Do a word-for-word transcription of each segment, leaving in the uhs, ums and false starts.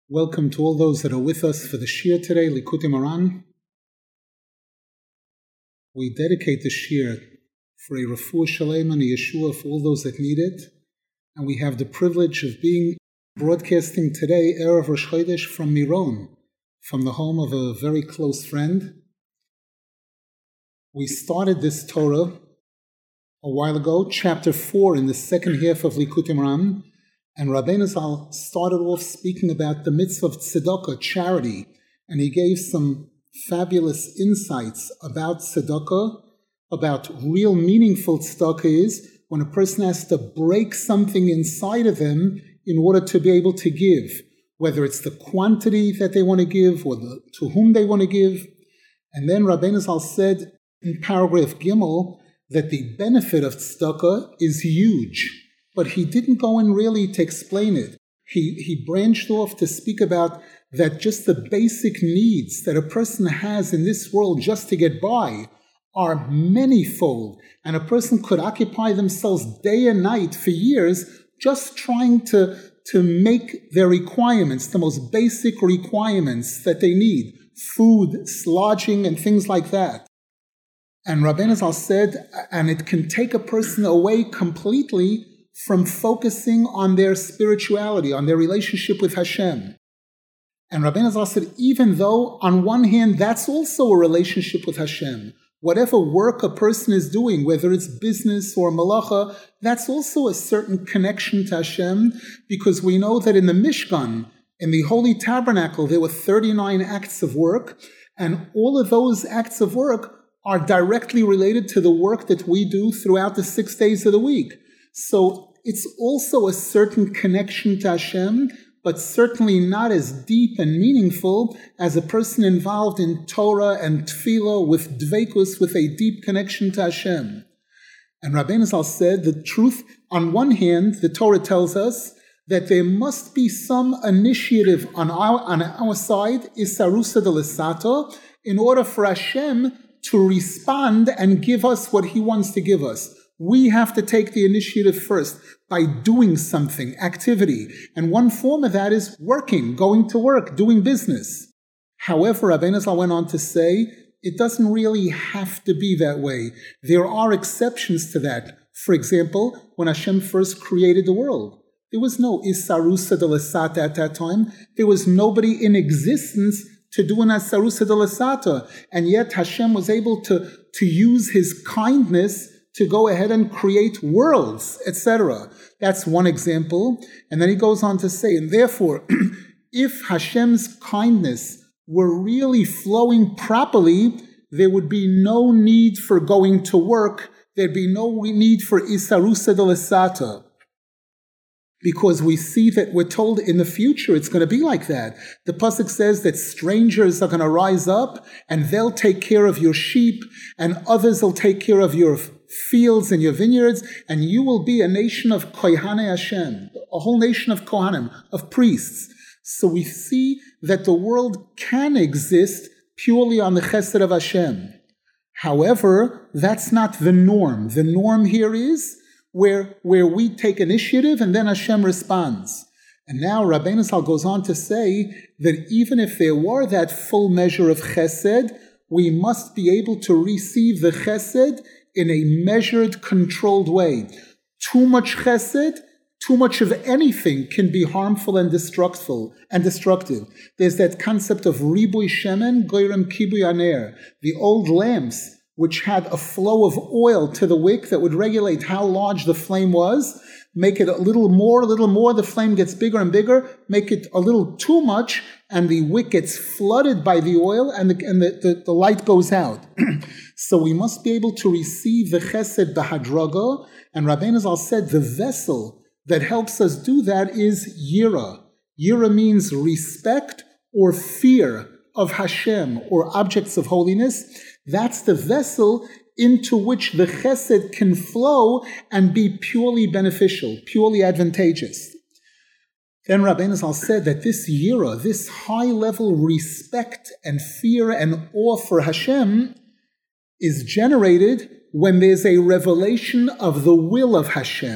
Welcome to all those that are with us for the Shir today, Likutei Moharan. We dedicate the Shir for a refuah shalem and a Yeshua for all those that need it. And we have the privilege of being broadcasting today, Erev Rosh Chodesh, from Miron, from the home of a very close friend. We started this Torah a while ago, chapter four in the second half of Likutei Moharan. And Rabbeinu Zal started off speaking about the mitzvah of tzedakah, charity, and he gave some fabulous insights about tzedakah, about real meaningful tzedakah is when a person has to break something inside of them in order to be able to give, whether it's the quantity that they want to give or the, to whom they want to give. And then Rabbeinu Zal said in paragraph Gimel that the benefit of tzedakah is huge. But he didn't go in really to explain it. He he branched off to speak about that just the basic needs that a person has in this world just to get by are manyfold. And a person could occupy themselves day and night for years just trying to, to make their requirements, the most basic requirements that they need, food, lodging, and things like that. And Rabbeinu Zal said, and it can take a person away completely from focusing on their spirituality, on their relationship with Hashem. And Rabbeinu Zal said, even though on one hand, that's also a relationship with Hashem. Whatever work a person is doing, whether it's business or malacha, that's also a certain connection to Hashem, because we know that in the Mishkan, in the Holy Tabernacle, there were thirty-nine acts of work, and all of those acts of work are directly related to the work that we do throughout the six days of the week. So it's also a certain connection to Hashem, but certainly not as deep and meaningful as a person involved in Torah and Tefillah with Dveikus, with a deep connection to Hashem. And Rabbeinu Zal said the truth, on one hand, the Torah tells us that there must be some initiative on our, on our side, Isarusa de Lesato, in order for Hashem to respond and give us what He wants to give us. We have to take the initiative first by doing something, activity. And one form of that is working, going to work, doing business. However, Rabbeinu Zal went on to say, it doesn't really have to be that way. There are exceptions to that. For example, when Hashem first created the world, there was no Isarusa de Lesata at that time. There was nobody in existence to do an Isarusa de Lesata. And yet Hashem was able to, to use His kindness to go ahead and create worlds, et cetera. That's one example. And then he goes on to say, and therefore, if Hashem's kindness were really flowing properly, there would be no need for going to work. There'd be no need for Isarusa de Lesata. Because we see that we're told in the future it's going to be like that. The pasuk says that strangers are going to rise up and they'll take care of your sheep and others will take care of your fields and your vineyards, and you will be a nation of Kohanei Hashem, a whole nation of Kohanim, of priests. So we see that the world can exist purely on the chesed of Hashem. However, that's not the norm. The norm here is where, where we take initiative and then Hashem responds. And now Rabbeinu Zal goes on to say that even if there were that full measure of chesed, we must be able to receive the chesed in a measured, controlled way. Too much chesed, too much of anything can be harmful and destructive. And destructive. There's that concept of ribui shemen, goyrem kibui aner, the old lamps which had a flow of oil to the wick that would regulate how large the flame was. Make it a little more, a little more, the flame gets bigger and bigger. Make it a little too much, and the wick gets flooded by the oil, and the, and the, the, the light goes out. So we must be able to receive the chesed b'hadraga, and Rabbeinu Zal said the vessel that helps us do that is yira. Yira means respect or fear of Hashem, or objects of holiness. That's the vessel into which the chesed can flow and be purely beneficial, purely advantageous. Then Rabbeinu Zal said that this yira, this high-level respect and fear and awe for Hashem, is generated when there's a revelation of the will of Hashem,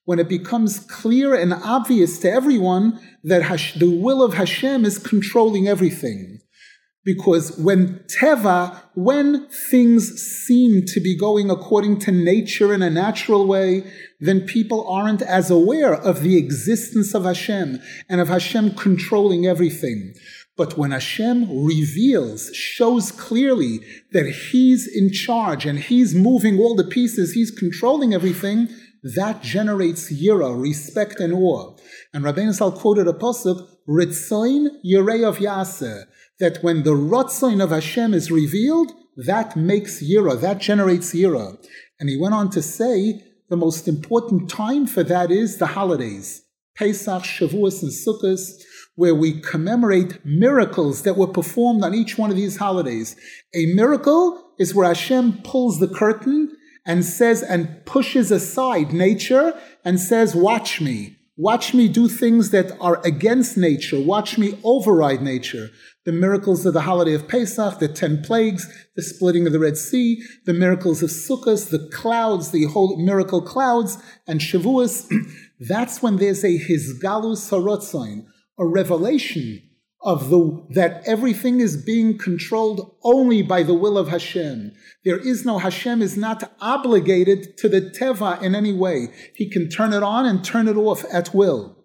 when it becomes clear and obvious to everyone that Hash- the will of Hashem is controlling everything. Because when teva, when things seem to be going according to nature in a natural way, then people aren't as aware of the existence of Hashem and of Hashem controlling everything. But when Hashem reveals, shows clearly that He's in charge and He's moving all the pieces, He's controlling everything, that generates yira, respect and awe. And Rabbeinu Zal quoted a pasuk, Ritzoin Yirei of Yaseh, that when the Ratzoin of Hashem is revealed, that makes yira, that generates yira. And he went on to say, the most important time for that is the holidays, Pesach, Shavuos, and Sukkot, where we commemorate miracles that were performed on each one of these holidays. A miracle is where Hashem pulls the curtain and says, and pushes aside nature and says, watch me. Watch me do things that are against nature. Watch me override nature. The miracles of the holiday of Pesach, the ten plagues, the splitting of the Red Sea, the miracles of Sukkot, the clouds, the whole miracle clouds, and Shavuos. That's when there's a Hizgalus HaRatzain, a revelation of the that everything is being controlled only by the will of Hashem. There is no, Hashem is not obligated to the teva in any way. He can turn it on and turn it off at will.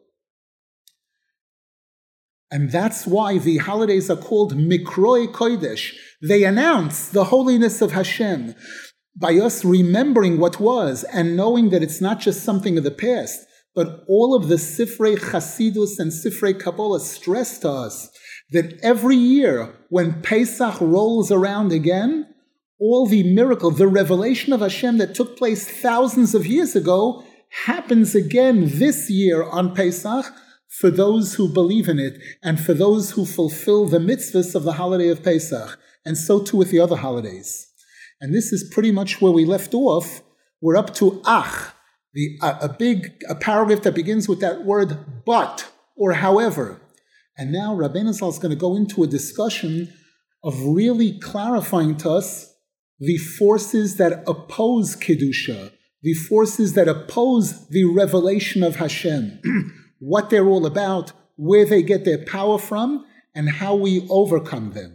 And that's why the holidays are called Mikroi Kodesh. They announce the holiness of Hashem by us remembering what was and knowing that it's not just something of the past, but all of the Sifrei Chasidus and Sifrei Kabbalah stress to us that every year when Pesach rolls around again, all the miracle, the revelation of Hashem that took place thousands of years ago happens again this year on Pesach for those who believe in it and for those who fulfill the mitzvahs of the holiday of Pesach, and so too with the other holidays. And this is pretty much where we left off. We're up to Ach, the, a, a big a paragraph that begins with that word but, or however. And now Rabbeinu Zal is going to go into a discussion of really clarifying to us the forces that oppose Kedusha, the forces that oppose the revelation of Hashem, what they're all about, where they get their power from, and how we overcome them.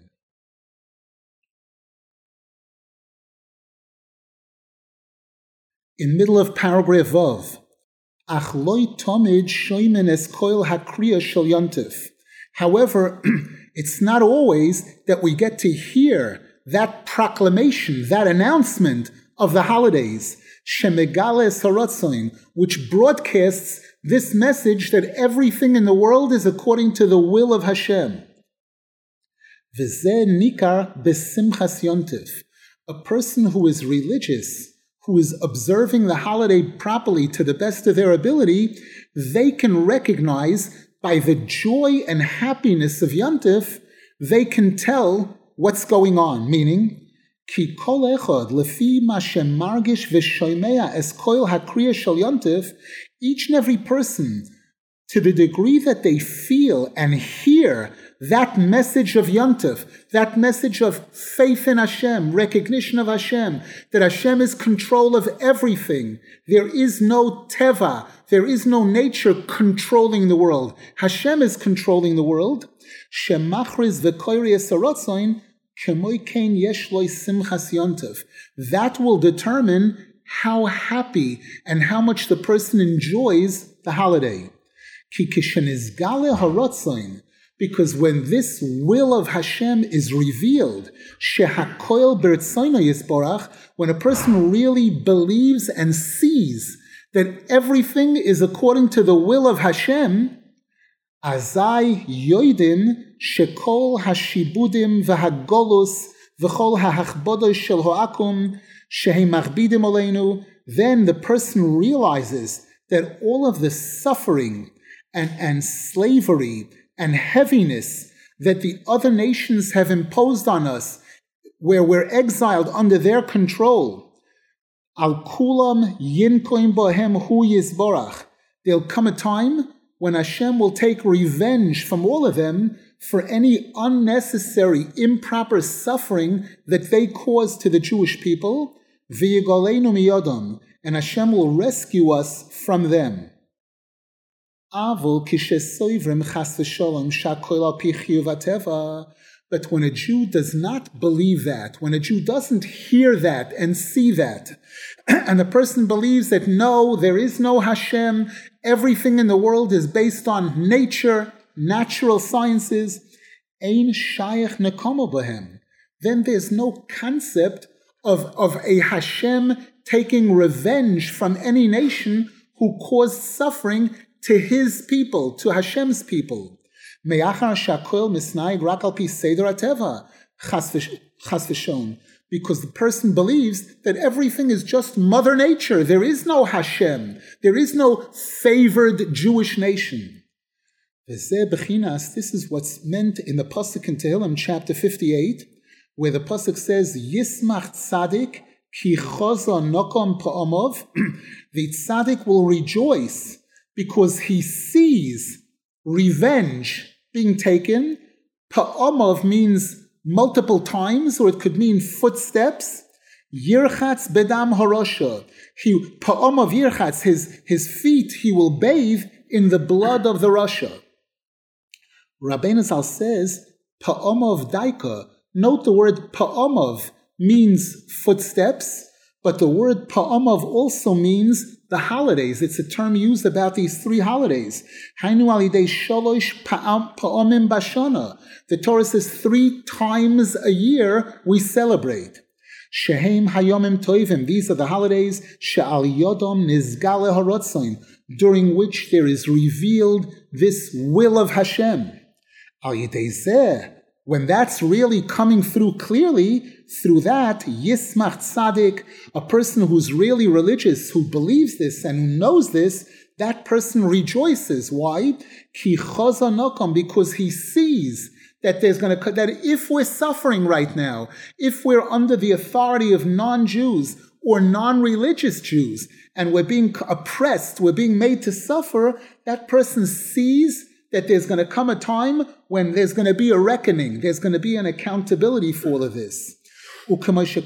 In middle of paragraph Vav, Ach loy tomid shoymen es koil hakriya shel yontif. However, it's not always that we get to hear that proclamation, that announcement of the holidays, Shemegale Saratzoin, which broadcasts this message that everything in the world is according to the will of Hashem. V'zeh nikar besimchas yontif. A person who is religious, who is observing the holiday properly to the best of their ability, they can recognize by the joy and happiness of Yontif, they can tell what's going on, meaning, Ki kol echad lefi ma shemargish v'shoymea es koil hakriya shel Yontif, each and every person, to the degree that they feel and hear that message of Yontif, that message of faith in Hashem, recognition of Hashem, that Hashem is control of everything. There is no teva, there is no nature controlling the world. Hashem is controlling the world. Shemachriz v'koiri esarotzoin kemoi kein yesh loi simchas Yontif. That will determine how happy and how much the person enjoys the holiday. Ki kishenizgale harotzoin, because when this will of Hashem is revealed, shehakoil b'ritzono yisborach, when a person really believes and sees that everything is according to the will of Hashem, azai yoidin shekol hashibudim v'hagolus v'chol ha'achbodos shel ho'akum shehi machbidim oleinu, then the person realizes that all of the suffering and, and slavery and heaviness that the other nations have imposed on us, where we're exiled under their control, al kulam yinkoim bohem hu yisborach, there'll come a time when Hashem will take revenge from all of them for any unnecessary, improper suffering that they caused to the Jewish people, v'yigaleinu miyodom, and Hashem will rescue us from them. But when a Jew does not believe that, when a Jew doesn't hear that and see that, and the person believes that no, there is no Hashem, everything in the world is based on nature, natural sciences, ein shayach nekomo b'hem, then there's no concept of, of a Hashem taking revenge from any nation who caused suffering to his people, to Hashem's people. Because the person believes that everything is just Mother Nature. There is no Hashem. There is no favored Jewish nation. This is what's meant in the Pasuk in Tehillim, chapter fifty-eight, where the Pasuk says, Yismach Tzadik ki chozo nokom pa'omov. The Tzadik will rejoice because he sees revenge being taken. Pa'omov means multiple times, or it could mean footsteps. Yirchatz bedam harosha. He, pa'omov yirchatz, his, his feet he will bathe in the blood of the Rasha. Rabbeinu Zal says, pa'omov daika. Note the word pa'omov means footsteps, but the word pa'omov also means the holidays. It's a term used about these three holidays. Hainu alidei sholosh pa'omim bashana. The Torah says three times a year we celebrate. Shehem hayomim toivim. These are the holidays she'al yodom nizgale harotzain, during which there is revealed this will of Hashem. Al yidei zeh. When that's really coming through clearly, through that, Yismach Tzadik, a person who's really religious, who believes this and who knows this, that person rejoices. Why? Ki chozo nokom, because he sees that there's going to, that if we're suffering right now, if we're under the authority of non-Jews or non-religious Jews, and we're being oppressed, we're being made to suffer, that person sees that there's going to come a time when there's going to be a reckoning, there's going to be an accountability for all of this. And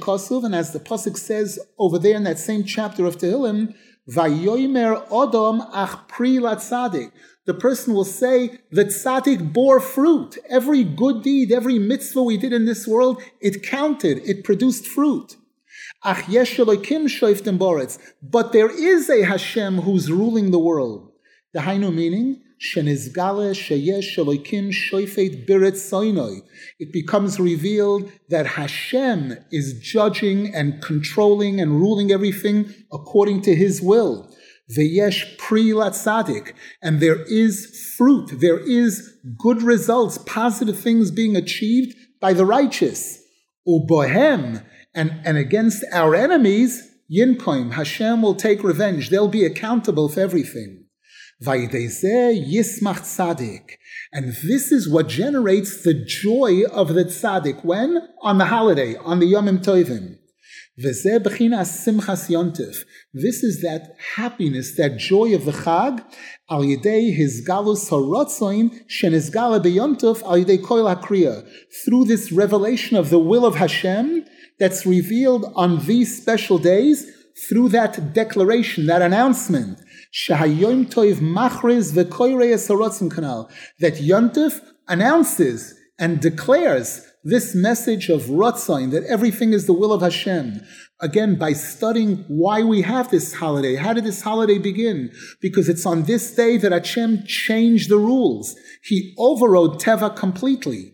as the Pasuk says over there in that same chapter of Tehillim, Vayomer Odom ach pri latzadik. The person will say, the tzaddik bore fruit. Every good deed, every mitzvah we did in this world, it counted, it produced fruit. Ach yesh Elokim shoiftem boretz. But there is a Hashem who's ruling the world. The Hainu meaning, Shenizgale sheyesh Elokim shoifet biretz soinoi. It becomes revealed that Hashem is judging and controlling and ruling everything according to His will. Veyesh pri latzadik, and there is fruit, there is good results, positive things being achieved by the righteous. Ubohem, and, and against our enemies, yinkoim, Hashem will take revenge. They'll be accountable for everything. Vayidezeh yismach tzadik. And this is what generates the joy of the tzaddik. When? On the holiday, on the Yomim Tovim. V'zeh b'chinas simchas yontif. This is that happiness, that joy of the Chag, al yidei his galus harotzoin shenizgala b'yontif al yidei koil hakriya. Through this revelation of the will of Hashem that's revealed on these special days, through that declaration, that announcement, Shahayom Toiv Machriz V'Koirei Sarotzim Kanal, that Yontif announces and declares this message of Rotzain, that everything is the will of Hashem. Again, by studying why we have this holiday. How did this holiday begin? Because it's on this day that Hashem changed the rules. He overrode Teva completely.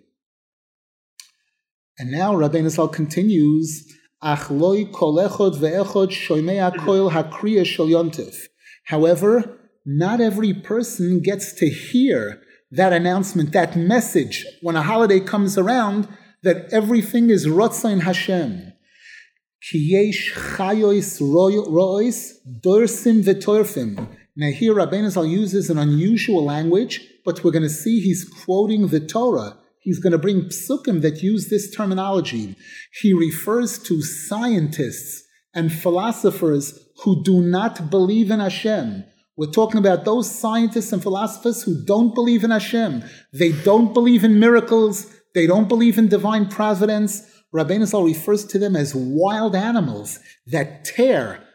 And now Rabbeinu Zal continues, Ach loi kol echod ve'echod shoymei koil hakriya shel Yontif. However, not every person gets to hear that announcement, that message, when a holiday comes around, that everything is Rotzain Hashem. Ki yesh chayois ro'os dorsim v'torfim. Now here Rabbeinu Zal uses an unusual language, but we're going to see he's quoting the Torah. He's going to bring psukim that use this terminology. He refers to scientists and philosophers who do not believe in Hashem. We're talking about those scientists and philosophers who don't believe in Hashem. They don't believe in miracles. They don't believe in divine providence. Rabbeinu Zal refers to them as wild animals that tear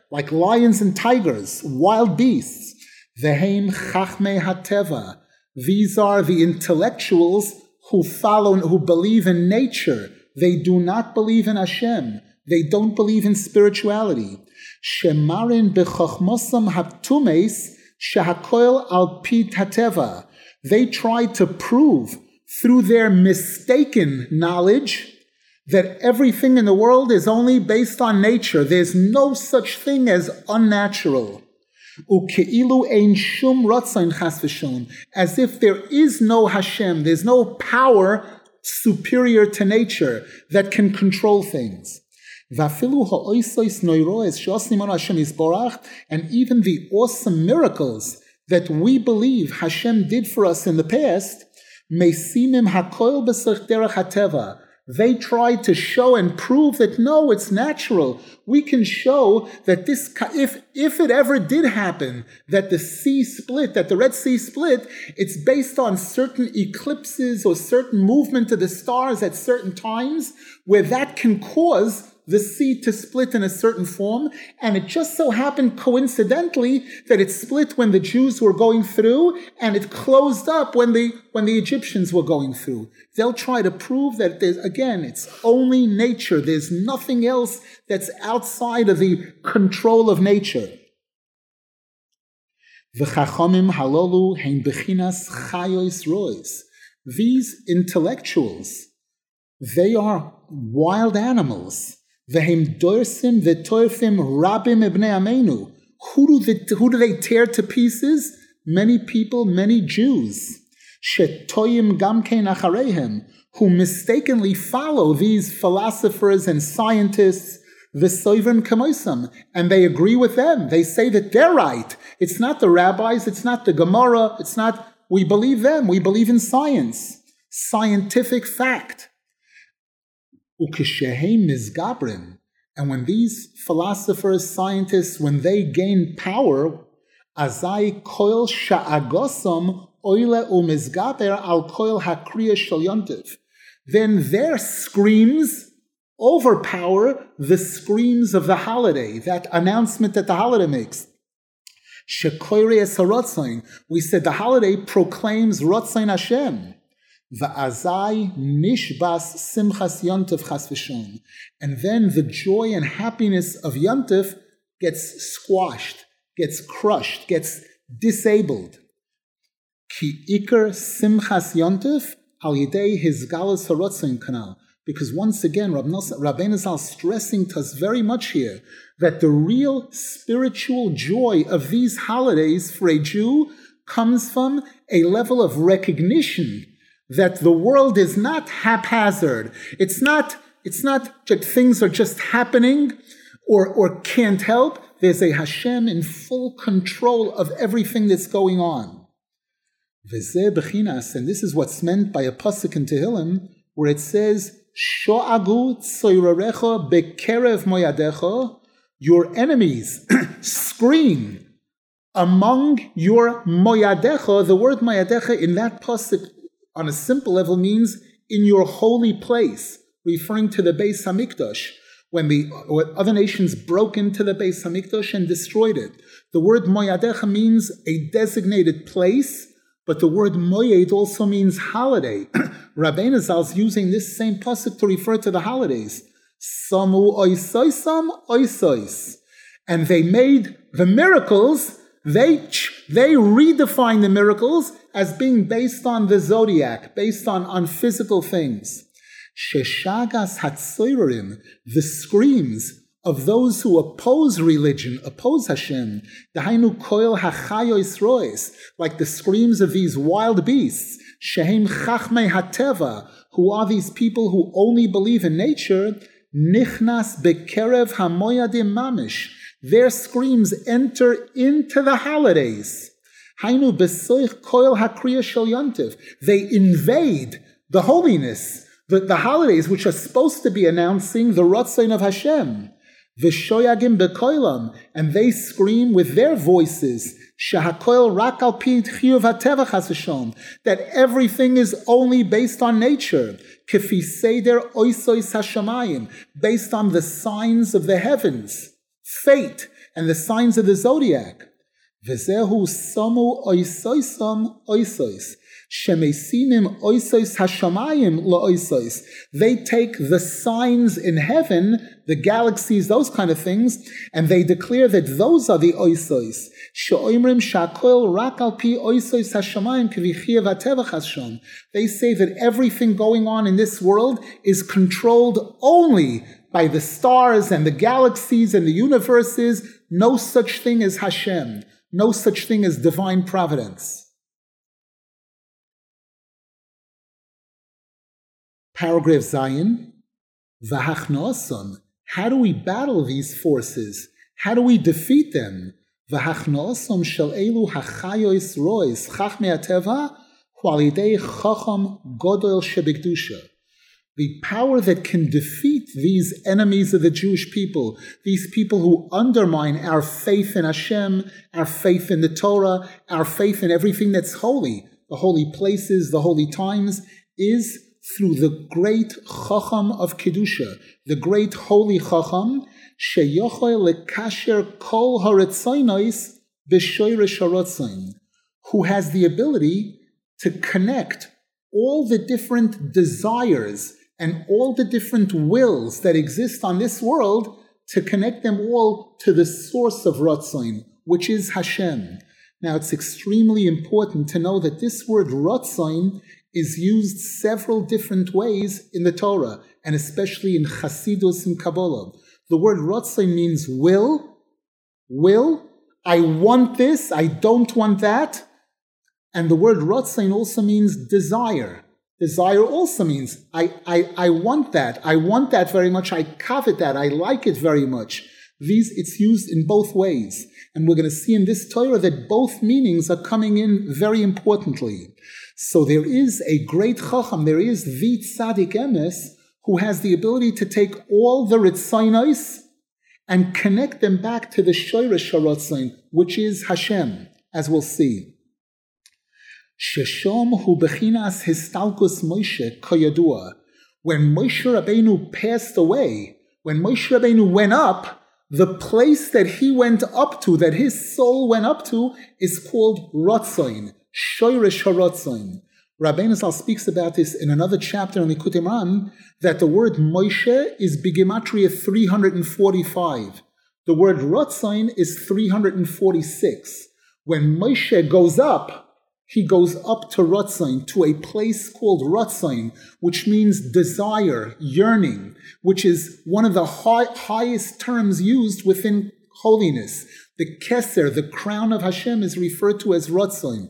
like lions and tigers, wild beasts. Veheim chachmei hateva. These are the intellectuals who follow, who believe in nature. They do not believe in Hashem. They don't believe in spirituality. Shemarin b'chochmosam haptumes shehakoil al pit hateva. They try to prove through their mistaken knowledge that everything in the world is only based on nature. There's no such thing as unnatural. Uke'ilu ein shum ratzain chas v'shon. As if there is no Hashem, there's no power superior to nature that can control things. Vafilu ha'oisois noiroes she'osnim on Hashem yisborach, and even the awesome miracles that we believe Hashem did for us in the past, meisimim hakoil b'sech derech hateva. They try to show and prove that no, it's natural. We can show that this, if, if it ever did happen, that the sea split, that the Red Sea split, it's based on certain eclipses or certain movement of the stars at certain times, where that can cause the sea to split in a certain form, and it just so happened coincidentally that it split when the Jews were going through, and it closed up when the when the Egyptians were going through. They'll try to prove that there's, again, it's only nature. There's nothing else that's outside of the control of nature. V'chachamim halolu hein bechinas chayos rois. These intellectuals, they are wild animals. V'hem dorsim v'torfim rabim ibnei amenu. Who do they, who do they tear to pieces? Many people, many Jews. Shetoyim gamkein achareihem, who mistakenly follow these philosophers and scientists, v'soivim kamoisam, and they agree with them. They say that they're right. It's not the rabbis, it's not the Gemara, it's not, we believe them, we believe in science, scientific fact. Ukeshehem mizgabrim, and when these philosophers, scientists, when they gain power, azai koil sha'agosam oile umizgaber al koil hakriya shel yontif, then their screams overpower the screams of the holiday, that announcement that the holiday makes. Shekoire es harotzain, we said the holiday proclaims Rotzain Hashem. Va'azai nishbas simchas yontif chas v'shon. And then the joy and happiness of yontif gets squashed, gets crushed, gets disabled. Ki ikar simchas yontif al yidei hizgalus harotzain kanal. Because once again, Rabbeinu Zal is stressing to us very much here that the real spiritual joy of these holidays for a Jew comes from a level of recognition that the world is not haphazard. It's not, it's not that things are just happening or, or can't help. There's a Hashem in full control of everything that's going on. V'zeh b'chinas, and this is what's meant by a pasuk in Tehillim, where it says, Sho'agu tzoirarecha bekerev moyadecha, your enemies scream among your moyadecha. The word moyadecha in that pasuk, on a simple level, means in your holy place, referring to the Beis Hamikdash, when the when other nations broke into the Beis Hamikdash and destroyed it. The word moyadecha means a designated place, but the word moyed also means holiday. Rabbeinu Zal is using this same pasuk to refer to the holidays. Samu oisoisam oisois. And they made the miracles, they, they redefined the miracles as being based on the zodiac, based on, on physical things. Sheshagas hatzoirim, the screams of those who oppose religion, oppose Hashem, dahainu koil hachayois rois, like the screams of these wild beasts, shehem chachmei hateva, who are these people who only believe in nature, nichnas bekerev hamoyadim mamish, their screams enter into the holidays. Hainu besoich koil hakriya shel yontif, they invade the holiness, the, the holidays which are supposed to be announcing the Rotzain of Hashem. V'shoyagim bekoilam, and they scream with their voices, shahakoil rak al pi chiyuv hateva chas v'shon, that everything is only based on nature, kifi seder oisois hashamayim, based on the signs of the heavens, fate, and the signs of the zodiac. V'zehu samu oisoisam oisois. Shemesinim oisois hashamayim la'oisois. They take the signs in heaven, the galaxies, those kind of things, and they declare that those are the oisois. She'oimrim sha'akol rak al pi oisois hashamayim k'vichia v'atevach hasham. They say that everything going on in this world is controlled only by the stars and the galaxies and the universes. No such thing as Hashem. No such thing as divine providence. Paragraph Zayin, V'hachnoason. How do we battle these forces? How do we defeat them? V'hachnoason shel elu hachayois rois chachmei hateva hu al yidei chacham godol shebekdusha. The power that can defeat these enemies of the Jewish people, these people who undermine our faith in Hashem, our faith in the Torah, our faith in everything that's holy, the holy places, the holy times, is through the great Chacham of Kedusha, the great holy Chacham, sheyochel lekasher kol haretzaynais b'shoyresh haratzayn, who has the ability to connect all the different desires and all the different wills that exist on this world, to connect them all to the source of Ratzain, which is Hashem. Now, it's extremely important to know that this word Ratzain is used several different ways in the Torah, and especially in Chasidus and Kabbalah. The word Ratzain means will, will, I want this, I don't want that. And the word Ratzain also means desire. Desire also means, I, I, I want that. I want that very much. I covet that. I like it very much. These, it's used in both ways. And we're going to see in this Torah that both meanings are coming in very importantly. So there is a great Chacham, there is the Tzadik Emes, who has the ability to take all the Ritzaynais and connect them back to the Shoyresh HaRatzayn, which is Hashem, as we'll see. Sheshom hu bechinas histalkus Moshe kayadua. When Moshe Rabbeinu passed away, when Moshe Rabbeinu went up, the place that he went up to, that his soul went up to, is called Ratzain, Shoyresh HaRatzain. Rabbeinu Zal speaks about this in another chapter in Likutei Moharan, that the word Moshe is Bigematria three hundred forty-five. The word Ratzain is three hundred forty-six. When Moshe goes up, he goes up to Ratzain, to a place called Ratzain, which means desire, yearning, which is one of the high, highest terms used within holiness. The Keser, the crown of Hashem, is referred to as Ratzain.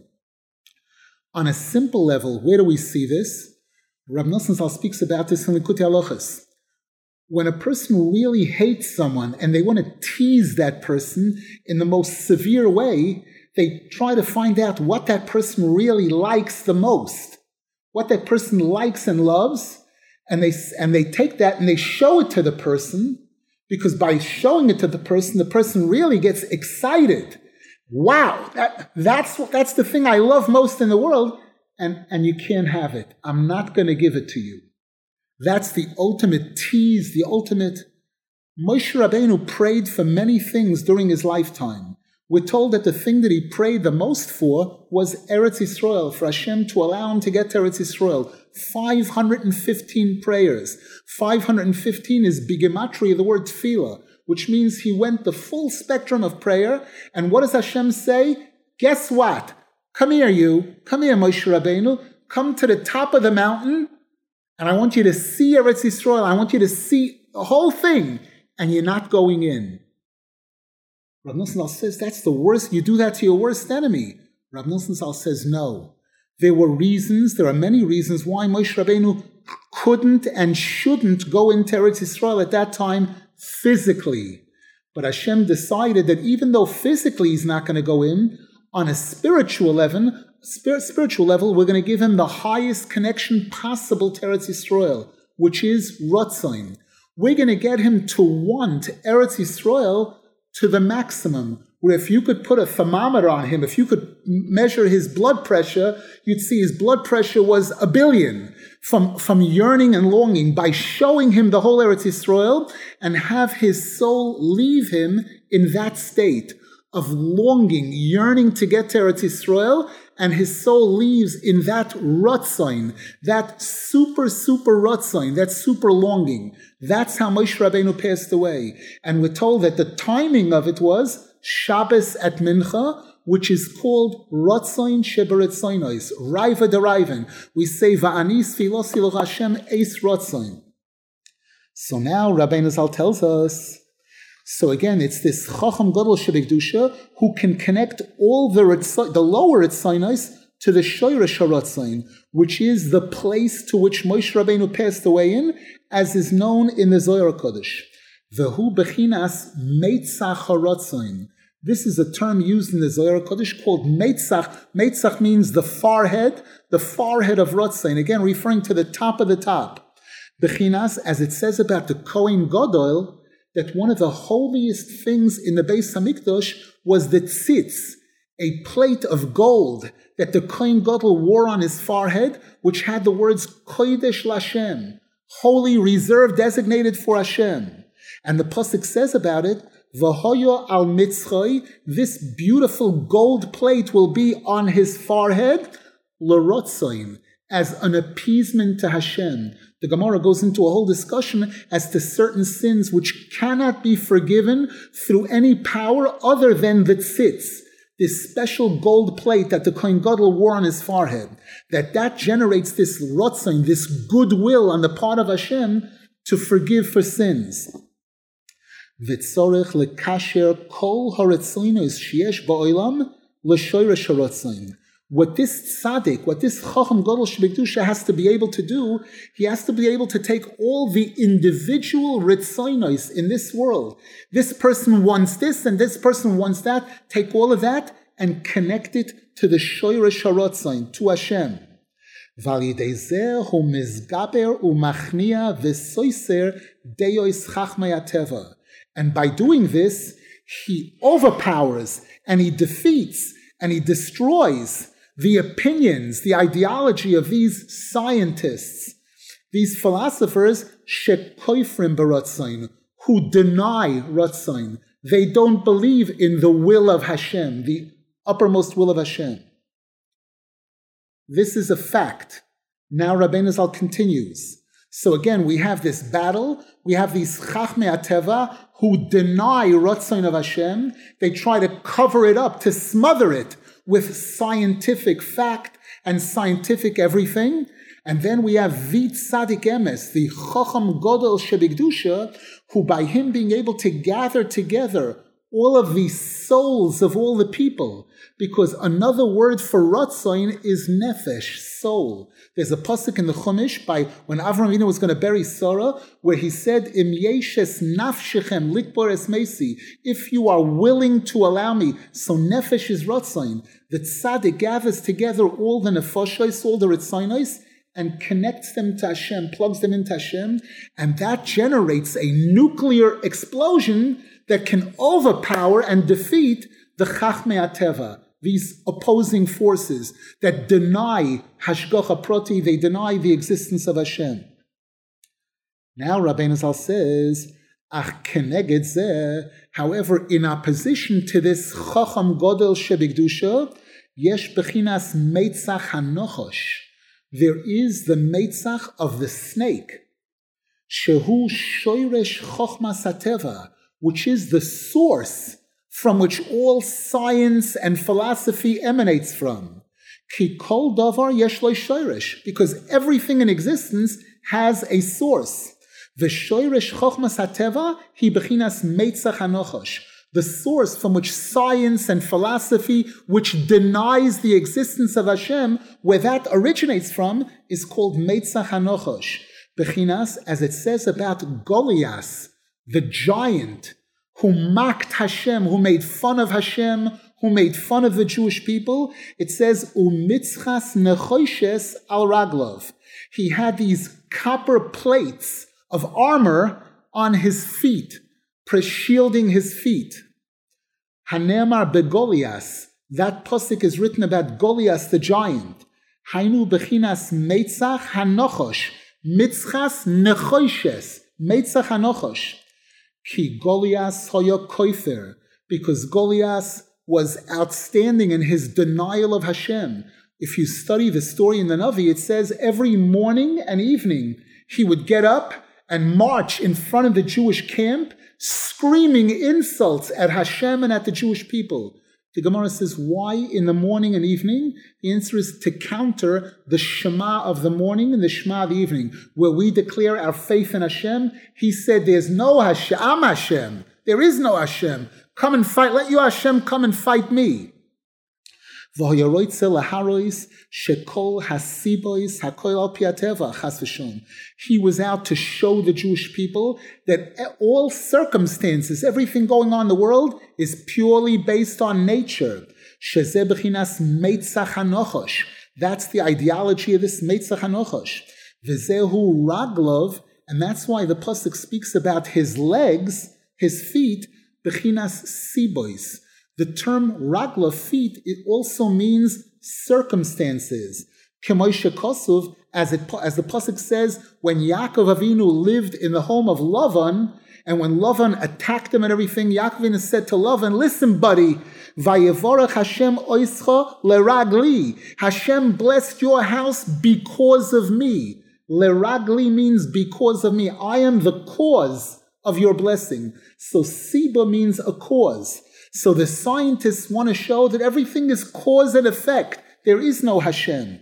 On a simple level, where do we see this? Rav Nosson Zal speaks about this in Likutei Halachos. When a person really hates someone and they want to tease that person in the most severe way, they try to find out what that person really likes the most, what that person likes and loves, and they and they take that and they show it to the person, because by showing it to the person, the person really gets excited. Wow, that, that's that's the thing I love most in the world, and, and you can't have it. I'm not going to give it to you. That's the ultimate tease, the ultimate. Moshe Rabbeinu prayed for many things during his lifetime. We're told that the thing that he prayed the most for was Eretz Yisrael, for Hashem to allow him to get to Eretz Yisrael. five hundred fifteen prayers. five hundred fifteen is Bigematria, the word Tefillah, which means he went the full spectrum of prayer. And what does Hashem say? Guess what? Come here, you. Come here, Moshe Rabbeinu. Come to the top of the mountain, and I want you to see Eretz Yisrael. I want you to see the whole thing, and you're not going in. Rav Nosson Zal says that's the worst. You do that to your worst enemy. Rav Nosson Zal says no. There were reasons, there are many reasons why Moshe Rabbeinu couldn't and shouldn't go into Eretz Yisrael at that time physically. But Hashem decided that even though physically he's not going to go in, on a spiritual level, spirit, spiritual level, we're going to give him the highest connection possible to Eretz Yisrael, which is Ratzain. We're going to get him to want Eretz Yisrael to the maximum, where if you could put a thermometer on him, if you could measure his blood pressure, you'd see his blood pressure was a billion. from, from yearning and longing by showing him the whole Eretz Yisrael and have his soul leave him in that state of longing, yearning to get to Eretz Yisrael, and his soul leaves in that Ratzain, that super, super Ratzain, that super longing. That's how Moshe Rabbeinu passed away. And we're told that the timing of it was Shabbos at Mincha, which is called Ratzain Sheberetzainois, Raiva Deraiven. We say, Va'anis Filosi Hashem Eis Ratzain. So now Rabbeinu Zal tells us, so again, it's this Chacham Gadol Shebekdusha who can connect all the the lower Ritzainos to the Shoyresh HaRatzain, which is the place to which Moshe Rabbeinu passed away in, as is known in the Zohar HaKadosh. Vehu Bechinas Meitzach HaRatzain. This is a term used in the Zohar HaKadosh called Meitzach. Meitzach means the forehead, the forehead of Ratzain. Again, referring to the top of the top. Bechinas, as it says about the Kohen Gadol, that one of the holiest things in the Beis Hamikdash was the tzitz, a plate of gold that the Kohen Gadol wore on his forehead, which had the words Kodesh Lashem, holy, reserved, designated for Hashem. And the pasuk says about it, V'hoyo al mitzchay, this beautiful gold plate will be on his forehead, l'rotzain, as an appeasement to Hashem. The Gemara goes into a whole discussion as to certain sins which cannot be forgiven through any power other than the tzitz, this special gold plate that the Kohen Gadol wore on his forehead, that that generates this rotzain, this goodwill on the part of Hashem to forgive for sins. V'tzorech lekasher kol haretzonos sheyesh ba'olam l'shoyresh haretzoin. What this tzaddik, what this Chacham Gadol Shebekdusha has to be able to do, he has to be able to take all the individual ritzonos in this world. This person wants this and this person wants that. Take all of that and connect it to the Shoyresh HaRatzain, to Hashem. V'alidei zeh hu mizgaber u'machnia v'soiser deyois chachmei hateva. And by doing this, he overpowers and he defeats and he destroys the opinions, the ideology of these scientists, these philosophers, shekoifrim b'ratzain, who deny ratzain. They don't believe in the will of Hashem, the uppermost will of Hashem. This is a fact. Now Rabbeinu Zal continues. So again, we have this battle. We have these chachmei hateva who deny ratzain of Hashem. They try to cover it up, to smother it with scientific fact and scientific everything. And then we have Vit Tzadik Emes, the Chacham Gadol Shebekdusha, who by him being able to gather together all of the souls of all the people, because another word for Ratzain is nefesh, soul. There's a pasuk in the Chumash by when Avraham Avinu was going to bury Sarah, where he said, Im yeshes nafshechem likbor es mesi, if you are willing to allow me, so nefesh is Ratzain. The tzaddik gathers together all the nefashos, all the Ratzainos, and connects them to Hashem, plugs them into Hashem, and that generates a nuclear explosion that can overpower and defeat the Chachmei HaTeva, these opposing forces that deny Hashgacha Prati, they deny the existence of Hashem. Now Rabbeinu Zal says, Ach keneged zeh, however, in opposition to this Chacham Gadol Shebekdusha, yesh bechinas meitzach hanochosh. There is the meitzach of the snake, shehu shoyresh chochmas hateva, which is the source from which all science and philosophy emanates from. Ki kol davar yesh lo shoyresh, because everything in existence has a source. V'shoyresh chochmas hateva hi bechinas meitzach hanochosh. The source from which science and philosophy, which denies the existence of Hashem, where that originates from, is called Meitzach HaNochosh. Bechinas, as it says about Goliath, the giant who mocked Hashem, who made fun of Hashem, who made fun of the Jewish people, it says, Umitzchas Nechoshes al Raglov. He had these copper plates of armor on his feet, shielding his feet. Hanemar begolias, that pasuk is written about Goliath the giant. Hainu bechinas meitzach hanochosh, mitzchas nechoshes, meitzach hanochosh. Ki Goliath hoya koifer, because Goliath was outstanding in his denial of Hashem. If you study the story in the Navi, it says every morning and evening he would get up and march in front of the Jewish camp, screaming insults at Hashem and at the Jewish people. The Gemara says, why in the morning and evening? The answer is to counter the Shema of the morning and the Shema of the evening, where we declare our faith in Hashem. He said, there's no Hashem, I'm Hashem. There is no Hashem. Come and fight. Let you, Hashem, come and fight me. He was out to show the Jewish people that all circumstances, everything going on in the world, is purely based on nature. That's the ideology of this Meitzach Hanochosh. V'zehu raglov, and that's why the pasuk speaks about his legs, his feet, bechinas sibois. The term ragla, feet, it also means circumstances. Kemoisha Kosuv, as it as the pasuk says, when Yaakov Avinu lived in the home of Lavan, and when Lavan attacked him and everything, Yaakov Avinu said to Lavan, listen, buddy, Vayevorach Hashem oischa leragli. Hashem blessed your house because of me. Leragli means because of me. I am the cause of your blessing. So Siba means a cause. So the scientists want to show that everything is cause and effect. There is no Hashem.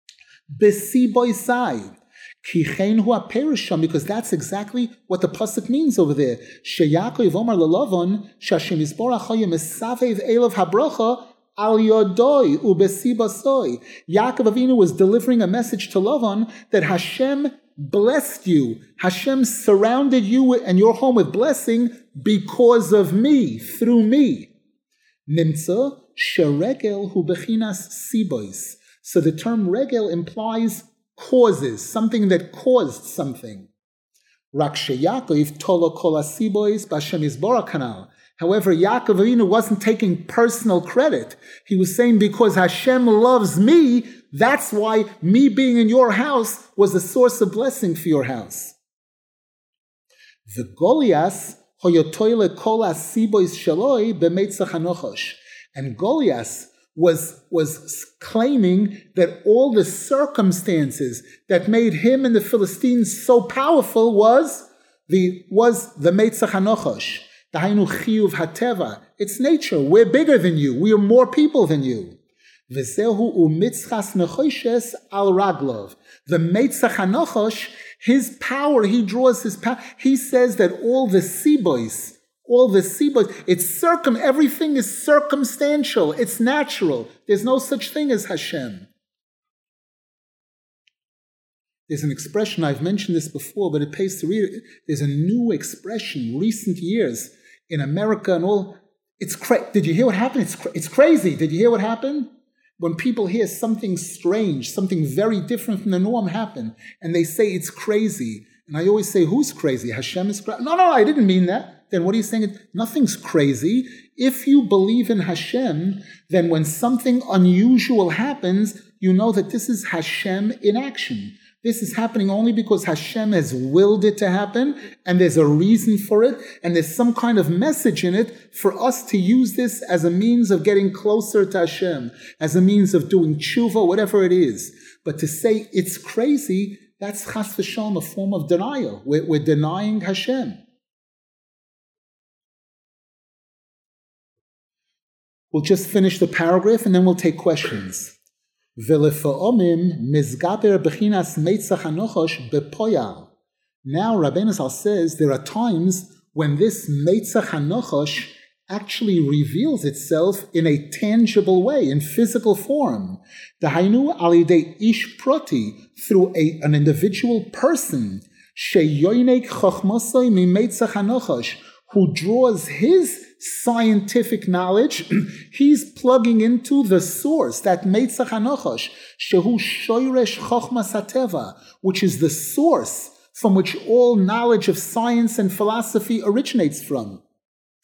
Besiboisai. Kichen hu aperisham, because that's exactly what the pasuk means over there. Sheyakov Omar leLavan, Shashem Yisborach hayim esavev elav habracha al yodoi ubesibasoi. Yaakov Avinu was delivering a message to Lavan that Hashem blessed you. Hashem surrounded you and your home with blessing because of me, through me. Nimtza sheregel hu bechinas sibois. So the term regel implies causes, something that caused something. Rak sheyakov tolo kol asibois b'Hashem Yisborach kanal. However, Yaakov Avinu wasn't taking personal credit. He was saying, because Hashem loves me, that's why me being in your house was a source of blessing for your house. The Goliath hoyotoile kol asibois shaloi b'meitzach hanochosh. And Goliath was, was claiming that all the circumstances that made him and the Philistines so powerful was the, was the Meitzach Hanochosh. The Hainu Chiyuv Hateva. It's nature. We're bigger than you. We are more people than you. V'zehu u'mitzchas nechoshes al raglov. The Meitzach Hanochosh, his power, he draws his power. He says that all the sibois, all the sibois, it's circum, everything is circumstantial. It's natural. There's no such thing as Hashem. There's an expression, I've mentioned this before, but it pays to read it. There's a new expression, recent years, in America and all. It's cra- Did you hear what happened? It's, cra- it's crazy. Did you hear what happened? When people hear something strange, something very different from the norm happen, and they say it's crazy. And I always say, who's crazy? Hashem is crazy? No, no, I didn't mean that. Then what are you saying? Nothing's crazy. If you believe in Hashem, then when something unusual happens, you know that this is Hashem in action. This is happening only because Hashem has willed it to happen, and there's a reason for it, and there's some kind of message in it for us to use this as a means of getting closer to Hashem, as a means of doing tshuva, whatever it is. But to say it's crazy, that's chas v'shalom, a form of denial. We're, we're denying Hashem. We'll just finish the paragraph and then we'll take questions. Now Rabbeinu Zal says there are times when this Meitzach Hanochosh actually reveals itself in a tangible way, in physical form. Dahainu alidei ish proti, through a, an individual person, sheyoinek chochmosoi mi Meitzach Hanochosh, who draws his scientific knowledge. He's plugging into the source, that Meitzach Hanochosh, shehu shoyresh chochmas hateva, which is the source from which all knowledge of science and philosophy originates from.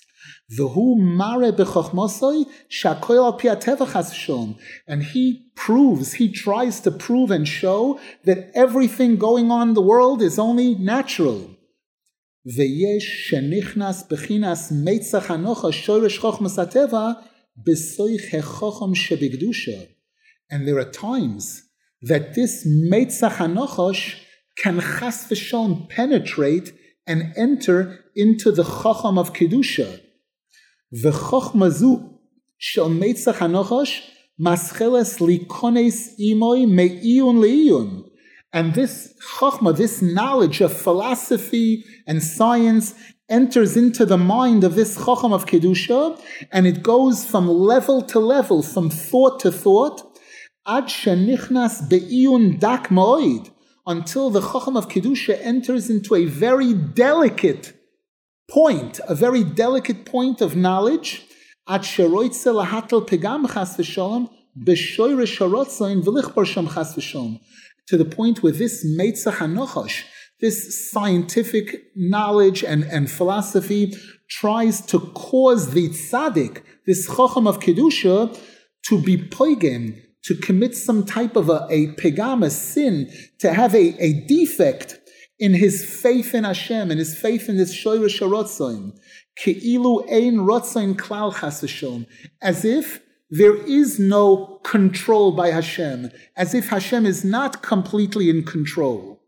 V'hu mare b'chochmosoi shakoil al pi hatevach chas v'sholom. And he proves, he tries to prove and show that everything going on in the world is only natural. V'yesh shenichnas b'chinas meitzach hanochash shoresh chochmas hateva b'soich hechochom shebigdusha. And there are times that this meitzach hanochash can chas v'sholom penetrate and enter into the chocham of kedusha. V'chochma zu shel meitzach hanochash mascheles likones imoi me'iyun le'iyun. And this chochma, this knowledge of philosophy and science, enters into the mind of this chocham of kedusha, and it goes from level to level, from thought to thought, ad shenichnas be'iyun dak moed, until the chocham of kedusha enters into a very delicate point, a very delicate point of knowledge, ad sheroitze lahatel pegam chas v'sholom b'shoyresh harotzain v'lichbar sham chas v'sholom, to the point where this meitzach hanochash, this scientific knowledge and, and philosophy, tries to cause the tzaddik, this chocham of kedusha, to be poigem, to commit some type of a, a pegam, a sin, to have a, a defect in his faith in Hashem, and his faith in this shoyresh harotzain, ke'ilu ein rotzain klal chas v'sholom, as if there is no control by Hashem, as if Hashem is not completely in control.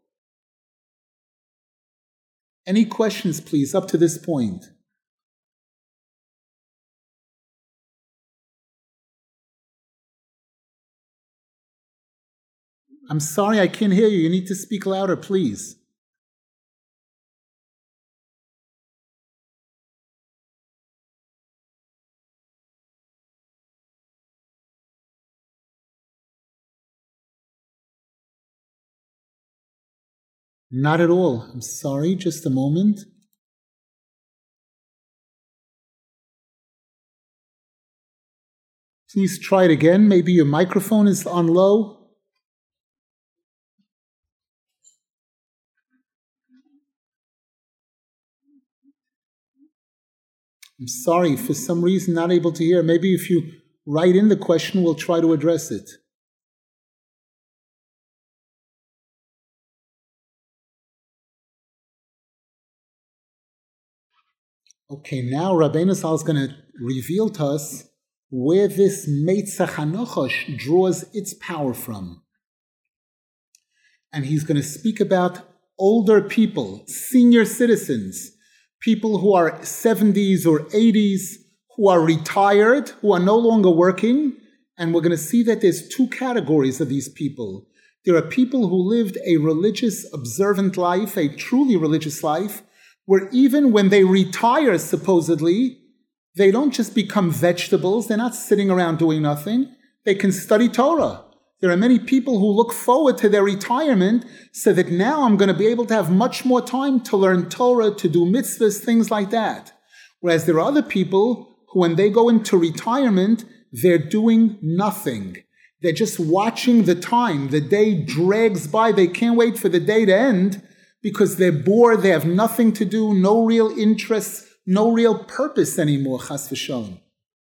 Any questions, please, up to this point? I'm sorry, I can't hear you. You need to speak louder, please. Not at all. I'm sorry, just a moment. Please try it again. Maybe your microphone is on low. I'm sorry, for some reason not able to hear. Maybe if you write in the question, we'll try to address it. Okay, now Rabbeinu Zal is going to reveal to us where this meitzach hanochash draws its power from. And he's going to speak about older people, senior citizens, people who are seventies or eighties, who are retired, who are no longer working. And we're going to see that there's two categories of these people. There are people who lived a religious, observant life, a truly religious life, where even when they retire, supposedly, they don't just become vegetables. They're not sitting around doing nothing. They can study Torah. There are many people who look forward to their retirement so that now I'm going to be able to have much more time to learn Torah, to do mitzvahs, things like that. Whereas there are other people who, when they go into retirement, they're doing nothing. They're just watching the time. The day drags by. They can't wait for the day to end, because they're bored, they have nothing to do, no real interests, no real purpose anymore, chas v'sholom.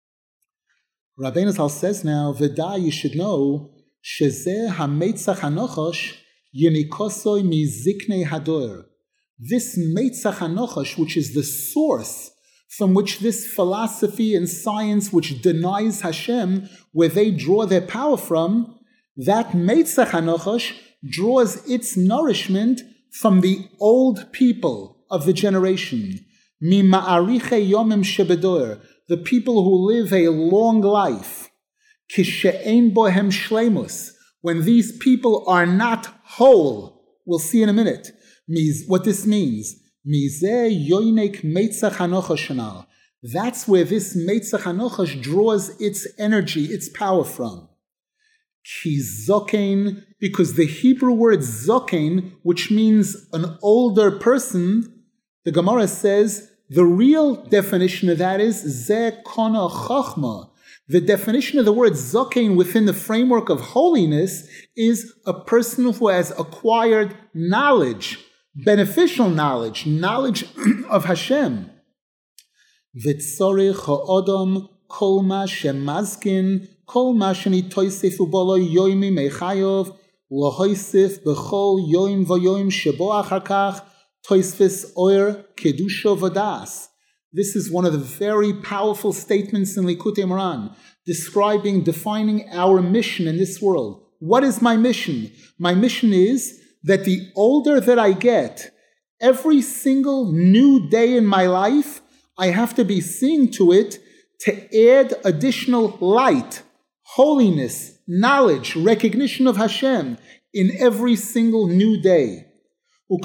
Rabbeinu Zal says now, V'da, you should know, shezeh ha-meitzach hanochash yenikosoi mi-ziknei hador. This meitzach hanochash, which is the source from which this philosophy and science which denies Hashem, where they draw their power from, that meitzach hanochash draws its nourishment from the old people of the generation, mima'ariche yomim shebedor, the people who live a long life, kishe'ein bohem shleimus, when these people are not whole. We'll see in a minute what this means. Mizeh yoinek meitzach hanochash shanal. That's where this meitzach hanochash draws its energy, its power from. Ki zokein, because the Hebrew word zokein, which means an older person, the Gemara says the real definition of that is zeh kona chachma. The definition of the word zokein within the framework of holiness is a person who has acquired knowledge, beneficial knowledge, knowledge of Hashem. V'tzorich ha'odom kol ma shemazkin, kol ma shenitoisefu bolo yoimi mechayov, lohoisef b'chol yoim v'yoim shebo achar kach, toisfes oir kedusha v'das. This is one of the very powerful statements in Likutei Moharan, describing, defining our mission in this world. What is my mission? My mission is that the older that I get, every single new day in my life, I have to be seeing to it to add additional light, holiness, knowledge, recognition of Hashem in every single new day. As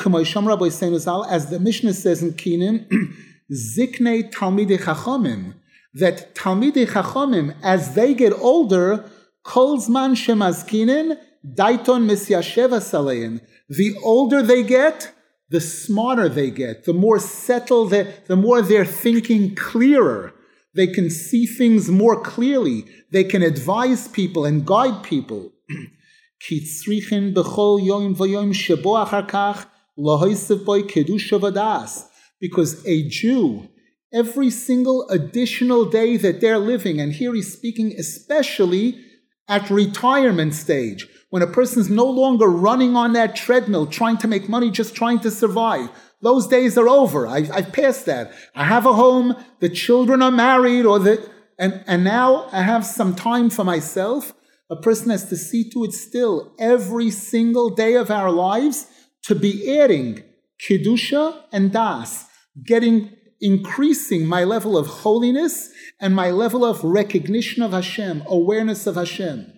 the Mishnah says in Kinim, Ziknei Talmidei Chachamim, that Talmidei Chachamim, as they get older, Kol Zman Shemazkinin, Daiton Misyashev Asalein. The older they get, the smarter they get, the more settled, they, the more they're thinking clearer. They can see things more clearly. They can advise people and guide people. Ki tzrichin b'chol yoim v'yoim shebo achar kach lohoisev boi kedusha v'das. Because a Jew, every single additional day that they're living, and here he's speaking especially at retirement stage, when a person's no longer running on that treadmill, trying to make money, just trying to survive. Those days are over. I, I've passed that. I have a home, the children are married, or the, and, and now I have some time for myself. A person has to see to it still, every single day of our lives, to be adding Kedusha and Das, getting, increasing my level of holiness and my level of recognition of Hashem, awareness of Hashem.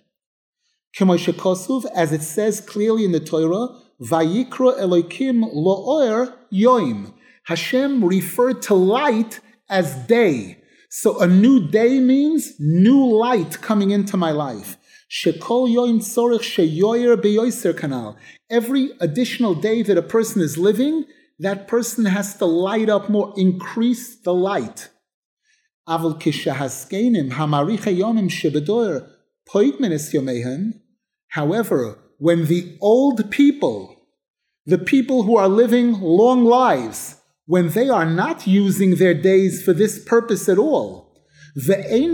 As it says clearly in the Torah, Vayikra Elokim Lo'or Yoim. Hashem referred to light as day. So a new day means new light coming into my life. Shekol Yoim Tzorich Sheyoyer Beyoyser Kanal. Every additional day that a person is living, that person has to light up more, increase the light. Aval Kishahaskenim Hamaricha Yomim Shebedoyer Poigmenes Yomehem. However, when the old people, the people who are living long lives, when they are not using their days for this purpose at all, they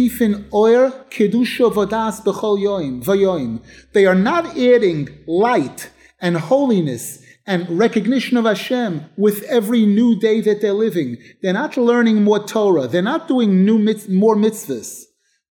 are not adding light and holiness and recognition of Hashem with every new day that they're living. They're not learning more Torah. They're not doing new mit- more mitzvahs.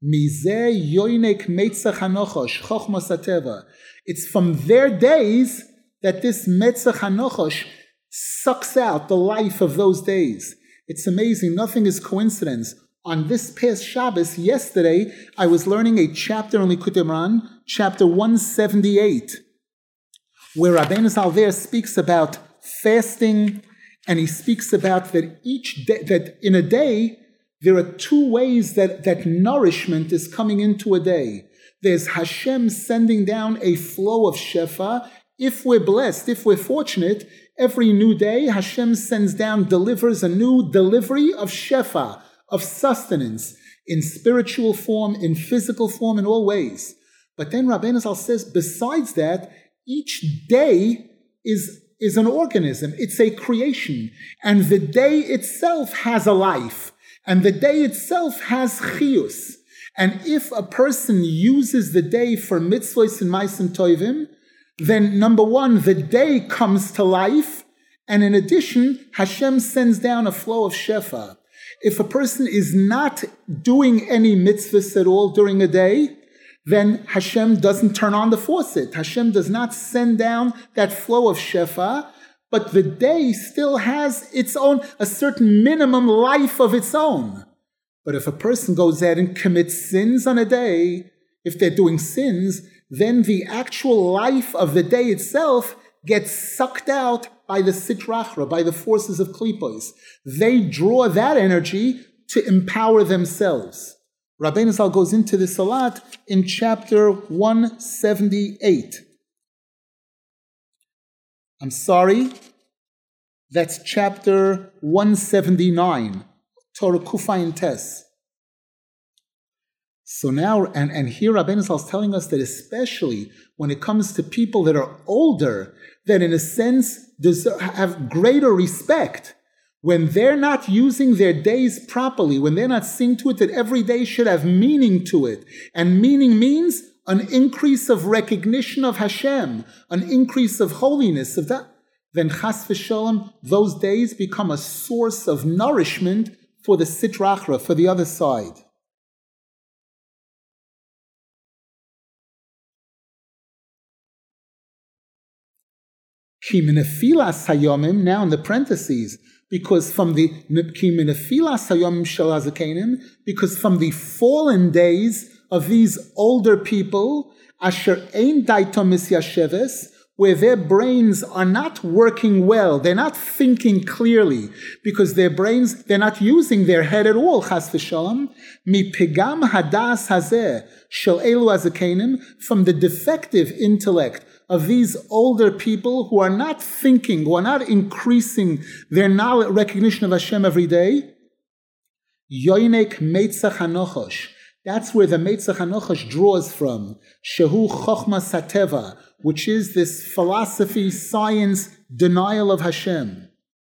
It's from their days that this Metzach HaNochosh sucks out the life of those days. It's amazing. Nothing is coincidence. On this past Shabbos, yesterday, I was learning a chapter in Likutei Moharan, chapter one seventy-eight, where Rabbeinu Zal there speaks about fasting, and he speaks about that each day, that in a day, there are two ways that, that nourishment is coming into a day. There's Hashem sending down a flow of Shefa. If we're blessed, if we're fortunate, every new day Hashem sends down, delivers a new delivery of Shefa, of sustenance, in spiritual form, in physical form, in all ways. But then Rabbeinu Zal says, besides that, each day is, is an organism. It's a creation. And the day itself has a life. And the day itself has chiyus. And if a person uses the day for mitzvahs and ma'asim tovim, then number one, the day comes to life. And in addition, Hashem sends down a flow of shefa. If a person is not doing any mitzvahs at all during a day, then Hashem doesn't turn on the faucet. Hashem does not send down that flow of shefa. But the day still has its own, a certain minimum life of its own. But if a person goes out and commits sins on a day, if they're doing sins, then the actual life of the day itself gets sucked out by the sitrachra, by the forces of klipos. They draw that energy to empower themselves. Rabbeinu Zal goes into this a lot in chapter one seventy-eight. I'm sorry, that's chapter one seventy-nine, Torah Kufayin Tes. So now, and, and here Rabbeinu Zal is telling us that especially when it comes to people that are older, that in a sense deserve, have greater respect. when they're not using their days properly, when they're not seeing to it that every day should have meaning to it, and meaning means an increase of recognition of Hashem, an increase of holiness, of that, then chas v'sholem, those days become a source of nourishment for the sitra achra, for the other side. Ki minefilas hayomim, now in the parentheses, because from the ki minefilas hayomim shel hazakenim, because from the fallen days of these older people, asher ein daito misyasheves, where their brains are not working well, they're not thinking clearly, because their brains, they're not using their head at all, chas v'shalom, mi pigam hadas hazeh shel elu hazakenim, from the defective intellect of these older people who are not thinking, who are not increasing their knowledge, recognition of Hashem every day. Yoinek Meitzach HaNochosh. That's where the Meitzach HaNochosh draws from. Shehu Chochma Sateva, which is this philosophy, science, denial of Hashem.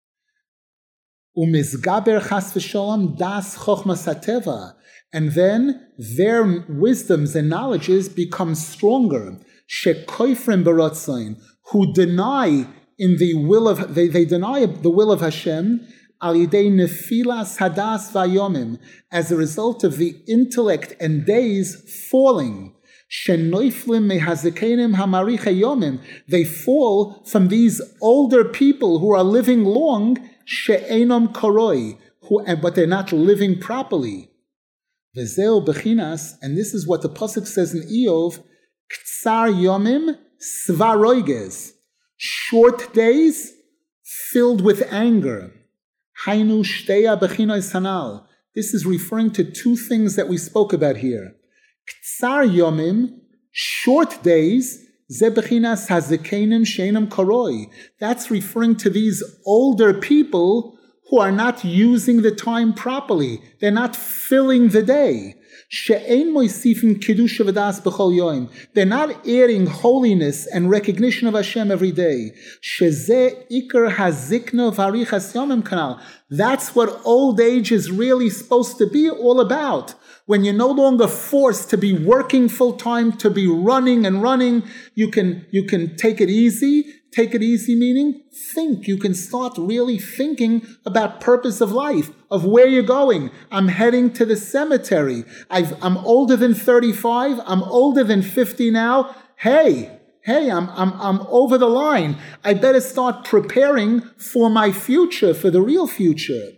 Umizgaber Chas V'Sholom Das Chochma Sateva. And then their wisdoms and knowledges become stronger. Shekoifrim Barotzain, who deny in the will of, they, they deny the will of Hashem, al yidei nefilas hadas vayomim, as a result of the intellect and days falling. Shenoiflim mehazekenim hamarich hayomim, they fall from these older people who are living long, she'enom koroi, who, but they're not living properly. Vezeo bechinas, and this is what the pasuk says in Eov, Ktsar yomim svaroiges, short days filled with anger. Hainu shteya bechinois hanal. This is referring to two things that we spoke about here. Ktsar yomim, short days, ze bechinas hazekenim sheinam koroi. That's referring to these older people who are not using the time properly. They're not filling the day. She'ein moisifim kiddush v'das b'chol yoim. They're not adding holiness and recognition of Hashem every day. Shezeh ikar hazikno v'arichas yomim kanal. That's what old age is really supposed to be all about. When you're no longer forced to be working full time, to be running and running, you can you can take it easy. Take it easy meaning think. You can start really thinking about purpose of life, of where you're going. I'm heading to the cemetery. I've, I'm older than thirty-five. I'm older than fifty now. Hey, hey, I'm, I'm, I'm over the line. I better start preparing for my future, for the real future.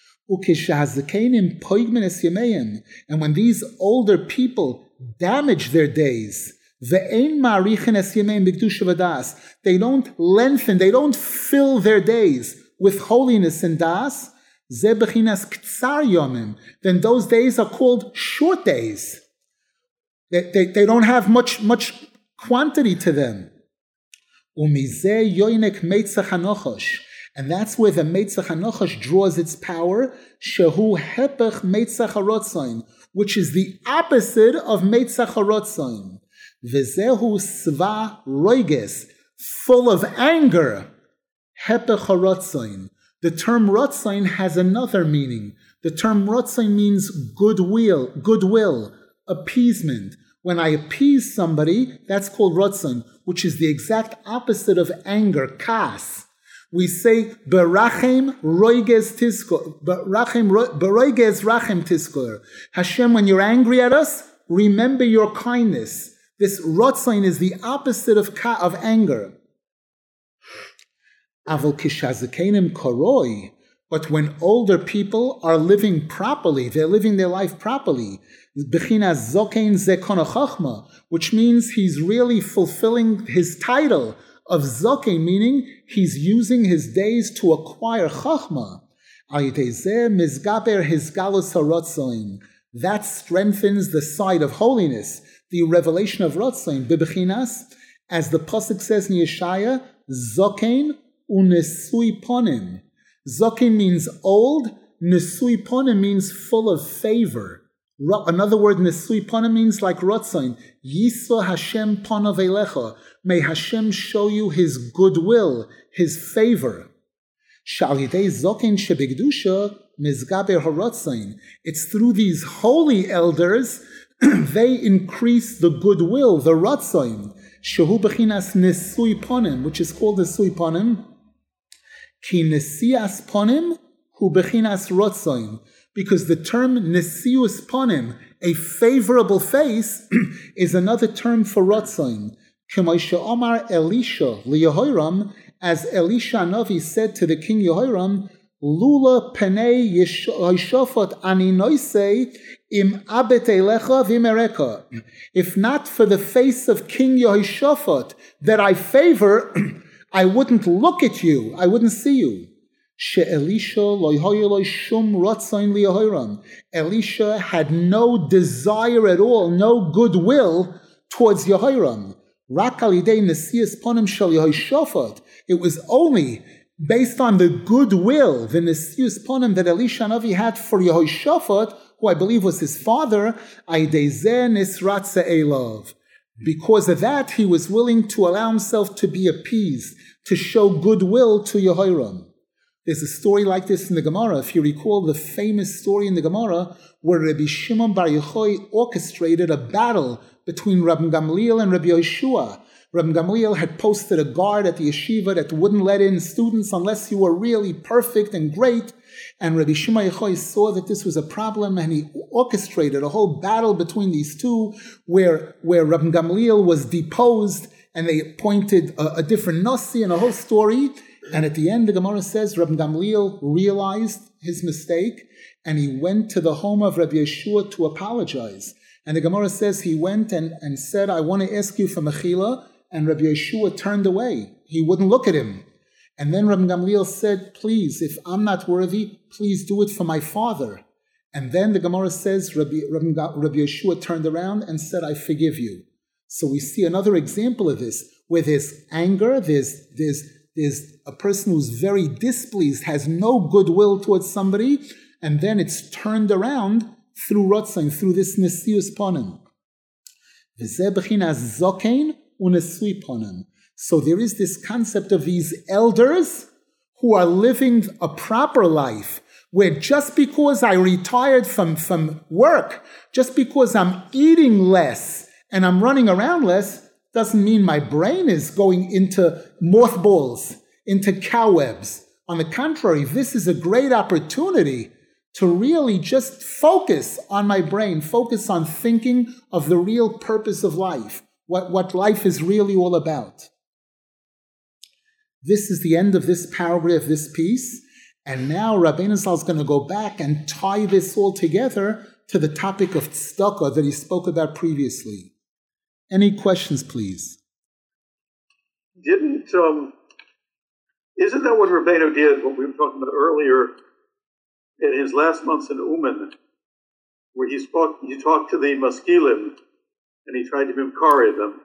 And when these older people damage their days, they don't lengthen, they don't fill their days with holiness and das, then those days are called short days. They, they, they don't have much, much quantity to them. And that's where the Meitzach HaNochosh draws its power, Shehu Hepech Meitzach HaRotzain, which is the opposite of Meitzach HaRotzain. V'zehu Sva Roiges, full of anger, Hepech HaRotzain. The term Rotzain has another meaning. The term Rotzain means goodwill, goodwill, appeasement. When I appease somebody, that's called Rotzain, which is the exact opposite of anger, kas. We say, Berachem roiges tiskor. Beroiges rachem tiskor. Hashem, when you're angry at us, remember your kindness. This rotzain is the opposite of ka, of anger. Aval kishazakenim koroi. But when older people are living properly, they're living their life properly, bechinas zokein zekon chachma, which means he's really fulfilling his title of zokein, meaning he's using his days to acquire chachma. That strengthens the side of holiness, the revelation of rotzain, bebechinas, as the pasuk says in Yeshaya, zokein unesui ponim. Zokein means old, nesui ponim means full of favor. Another word, nesui ponim, means like rotzain. Yisra Hashem ponav elecha. May Hashem show you His goodwill, His favor. It's through these holy elders they increase the goodwill, the ratzain, shehu bechinas nesui ponim, which is called nesui ponim, ki nesias ponim hu bechinas ratzain, because the term nesius ponim, a favorable face, is another term for ratzain. K'maisha Omar Elisha liYehoram, as Elisha Navi said to the king Yehoram, Lula penei Yeshafat ani noisei im abet elecha v'mereka. If not for the face of King Yehoshaphat that I favor, I wouldn't look at you, I wouldn't see you. She'Elisha lo yhoya lo shum ratzain liYehoram. Elisha had no desire at all, no goodwill towards Yehoram. Rak alidei nesias ponim shel Yehoshaphat. It was only based on the goodwill, the nesius ponim that Elisha Navi had for Yehoshaphat, who I believe was his father, because of that, he was willing to allow himself to be appeased, to show goodwill to Yehoram. There's a story like this in the Gemara. If you recall the famous story in the Gemara where Rabbi Shimon Bar Yochai orchestrated a battle between Rabbi Gamliel and Rabbi Yeshua. Rabbi Gamliel had posted a guard at the yeshiva that wouldn't let in students unless you were really perfect and great. And Rabbi Shimon Bar Yochai saw that this was a problem, and he orchestrated a whole battle between these two where, where Rabbi Gamliel was deposed and they appointed a, a different nasi and a whole story. And at the end, the Gemara says Rabbi Gamliel realized his mistake and he went to the home of Rabbi Yeshua to apologize. And the Gemara says he went and, and said, I want to ask you for mechila. And Rabbi Yeshua turned away. He wouldn't look at him. And then Rabbi Gamliel said, please, if I'm not worthy, please do it for my father. And then the Gemara says Rabbi, Rabbi, Rabbi Yeshua turned around and said, I forgive you. So we see another example of this, where there's anger, there's, there's, there's a person who's very displeased, has no goodwill towards somebody, and then it's turned around through Rotzain, through this Nesius Ponim. V'zeh b'chinas zokein u'nesui ponim. So there is this concept of these elders who are living a proper life, where just because I retired from, from work, just because I'm eating less and I'm running around less, doesn't mean my brain is going into mothballs, into cobwebs. On the contrary, this is a great opportunity to really just focus on my brain, focus on thinking of the real purpose of life, what, what life is really all about. This is the end of this paragraph, this piece. And now Rabbeinu Zal is going to go back and tie this all together to the topic of tzedakah that he spoke about previously. Any questions, please? Didn't, um, isn't that what Rabbeinu did, what we were talking about earlier, in his last months in Uman, where he spoke, he talked to the Maskilim, and he tried to encourage them?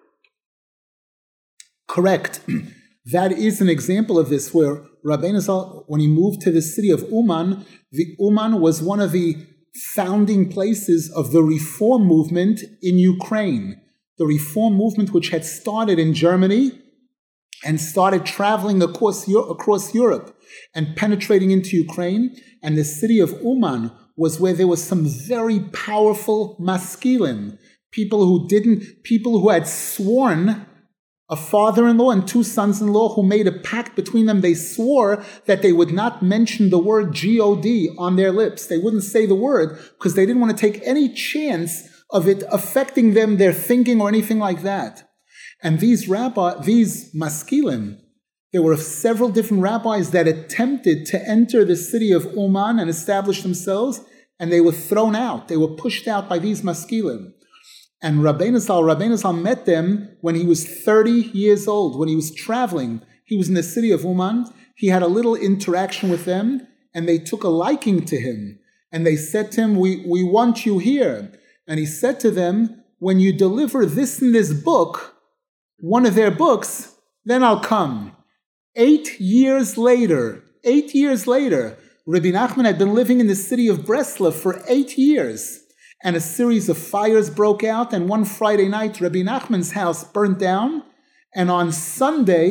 Correct. That is an example of this, where Rabbeinu Zal, when he moved to the city of Uman, the Uman was one of the founding places of the reform movement in Ukraine. The reform movement which had started in Germany and started traveling across, across Europe and penetrating into Ukraine. And the city of Uman was where there was some very powerful maskilim, people who didn't, people who had sworn, a father-in-law and two sons-in-law who made a pact between them. They swore that they would not mention the word G O D on their lips. They wouldn't say the word because they didn't want to take any chance of it affecting them, their thinking or anything like that. And these rabbi, these maskilim, there were several different rabbis that attempted to enter the city of Uman and establish themselves, and they were thrown out. They were pushed out by these maskilim. And Rabbeinu Zal, Rabbeinu Zal met them when he was thirty years old. When he was traveling, he was in the city of Uman. He had a little interaction with them, and they took a liking to him. And they said to him, we, we want you here. And he said to them, when you deliver this and this book, one of their books, then I'll come. Eight years later, eight years later, Rabbi Nachman had been living in the city of Breslov for eight years. And a series of fires broke out, and one Friday night, Rabbi Nachman's house burnt down. And on Sunday,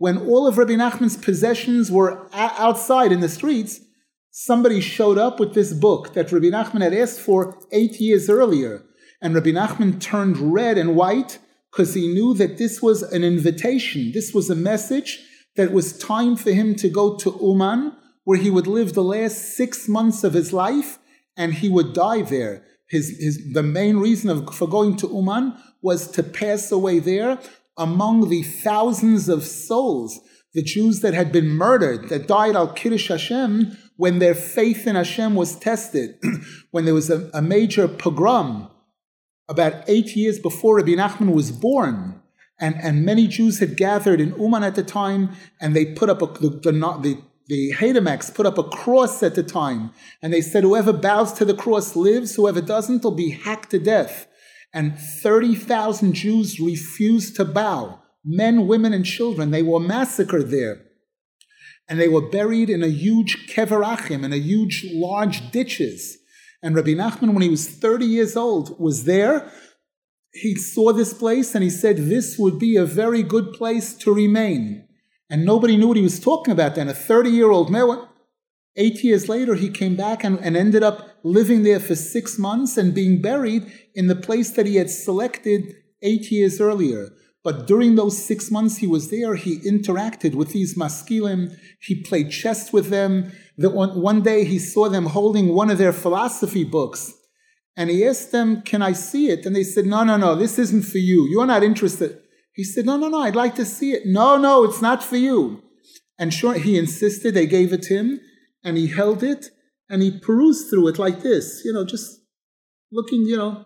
when all of Rabbi Nachman's possessions were a- outside in the streets, somebody showed up with this book that Rabbi Nachman had asked for eight years earlier. And Rabbi Nachman turned red and white because he knew that this was an invitation. This was a message that it was time for him to go to Uman, where he would live the last six months of his life, and he would die there. His, his, the main reason of, for going to Uman was to pass away there among the thousands of souls, the Jews that had been murdered, that died al Kiddush Hashem, when their faith in Hashem was tested, when there was a, a major pogrom about eight years before Rabbi Nachman was born, and, and many Jews had gathered in Uman at the time, and they put up a, the, the, the The Haidamaks put up a cross at the time, and they said, whoever bows to the cross lives, whoever doesn't will be hacked to death. And thirty thousand Jews refused to bow, men, women, and children. They were massacred there. And they were buried in a huge kever achim, in a huge, large ditches. And Rabbi Nachman, when he was thirty years old, was there. He saw this place, and he said, this would be a very good place to remain. And nobody knew what he was talking about then. A thirty-year-old man, eight years later, he came back and, and ended up living there for six months and being buried in the place that he had selected eight years earlier. But during those six months he was there, he interacted with these maskilim. He played chess with them. The one, one day he saw them holding one of their philosophy books. And he asked them, can I see it? And they said, no, no, no, this isn't for you. You're not interested. He said, no, no, no, I'd like to see it. No, no, it's not for you. And sure, he insisted. They gave it to him, and he held it, and he perused through it like this, you know, just looking, you know.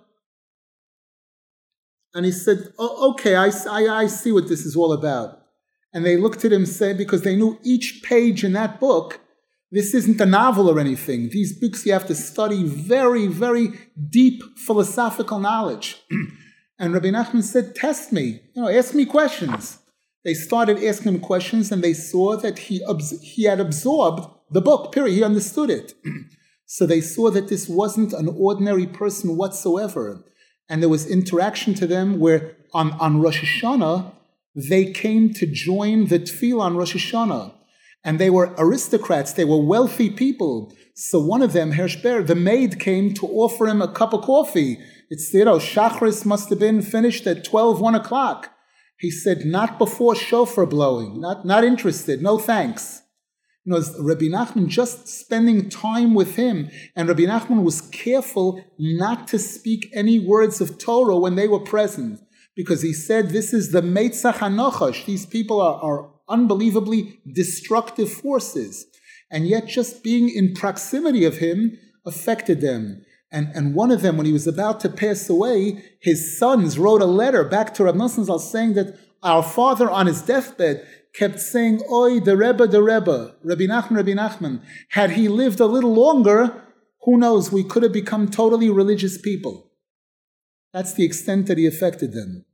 And he said, oh, okay, I, I, I see what this is all about. And they looked at him and said, because they knew each page in that book, this isn't a novel or anything. These books you have to study very, very deep philosophical knowledge. And Rabbi Nachman said, test me, you know, ask me questions. They started asking him questions, and they saw that he, he had absorbed the book, period. He understood it. So they saw that this wasn't an ordinary person whatsoever. And there was interaction to them where on, on Rosh Hashanah, they came to join the tefillah on Rosh Hashanah. And they were aristocrats, they were wealthy people. So one of them, Hersh Ber, the maid came to offer him a cup of coffee. It's, you know, Shachris must have been finished at twelve, one o'clock. He said, not before shofar blowing, not, not interested, no thanks. You know, Rabbi Nachman just spending time with him, and Rabbi Nachman was careful not to speak any words of Torah when they were present, because he said, this is the Meitzach HaNochash. These people are, are unbelievably destructive forces. And yet just being in proximity of him affected them. And, and one of them, when he was about to pass away, his sons wrote a letter back to Rav Nosson Zal saying that our father on his deathbed kept saying, Oi, the Rebbe, the Rebbe, Rabbi Nachman, Rabbi Nachman. Had he lived a little longer, who knows, we could have become totally religious people. That's the extent that he affected them.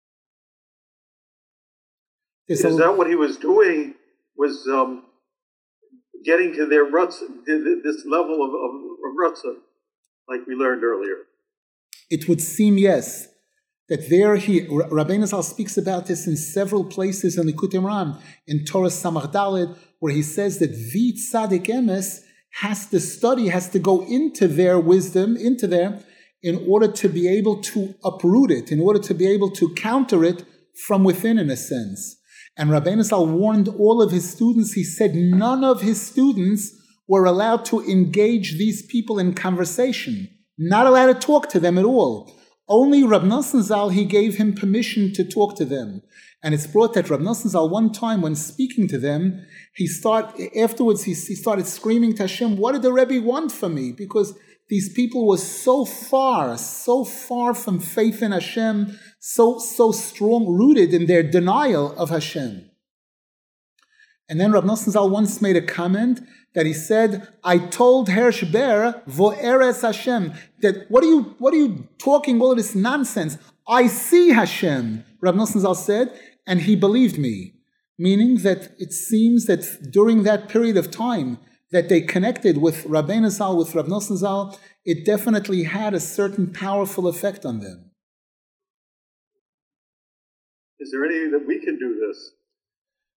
Is a, that what he was doing, was um, getting to their ruts, this level of, of, of rutzah, like we learned earlier? It would seem, yes, that there he, Rabbeinu Zal speaks about this in several places in Likutei Moharan, in Torah Samach Daled, where he says that the Tzaddik Emes has to study, has to go into their wisdom, into there, in order to be able to uproot it, in order to be able to counter it from within, in a sense. And Rabbeinu Zal warned all of his students. He said none of his students were allowed to engage these people in conversation, not allowed to talk to them at all. Only Rav Nosson Zal, he gave him permission to talk to them. And it's brought that Rav Nosson Zal, one time when speaking to them, he start, afterwards he, he started screaming to Hashem, what did the Rebbe want from me? Because these people were so far, so far from faith in Hashem, so, so strong, rooted in their denial of Hashem. And then Rav Nosson Zal once made a comment that he said, I told Hersh Ber, Vo'eres Hashem, that what are you, what are you talking all of this nonsense? I see Hashem, Rav Nosson Zal said, and he believed me. Meaning that it seems that during that period of time that they connected with Rabbeinu Zal, with Rav Nosson Zal, it definitely had a certain powerful effect on them. Is there any that we can do this?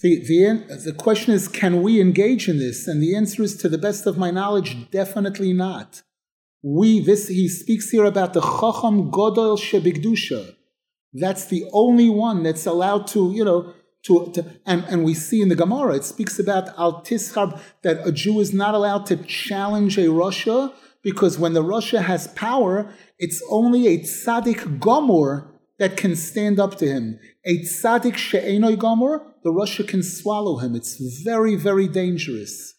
The, the, the question is, can we engage in this? And the answer is, to the best of my knowledge, definitely not. We, this, he speaks here about the Chacham Godol Shebigdusha. That's the only one that's allowed to, you know, to, to and, and we see in the Gemara, it speaks about Al Tischab, that a Jew is not allowed to challenge a Rasha, because when the Rasha has power, it's only a Tzaddik Gomor that can stand up to him. A Tzaddik She'enoi Gomor, the Rasha can swallow him. It's very, very dangerous.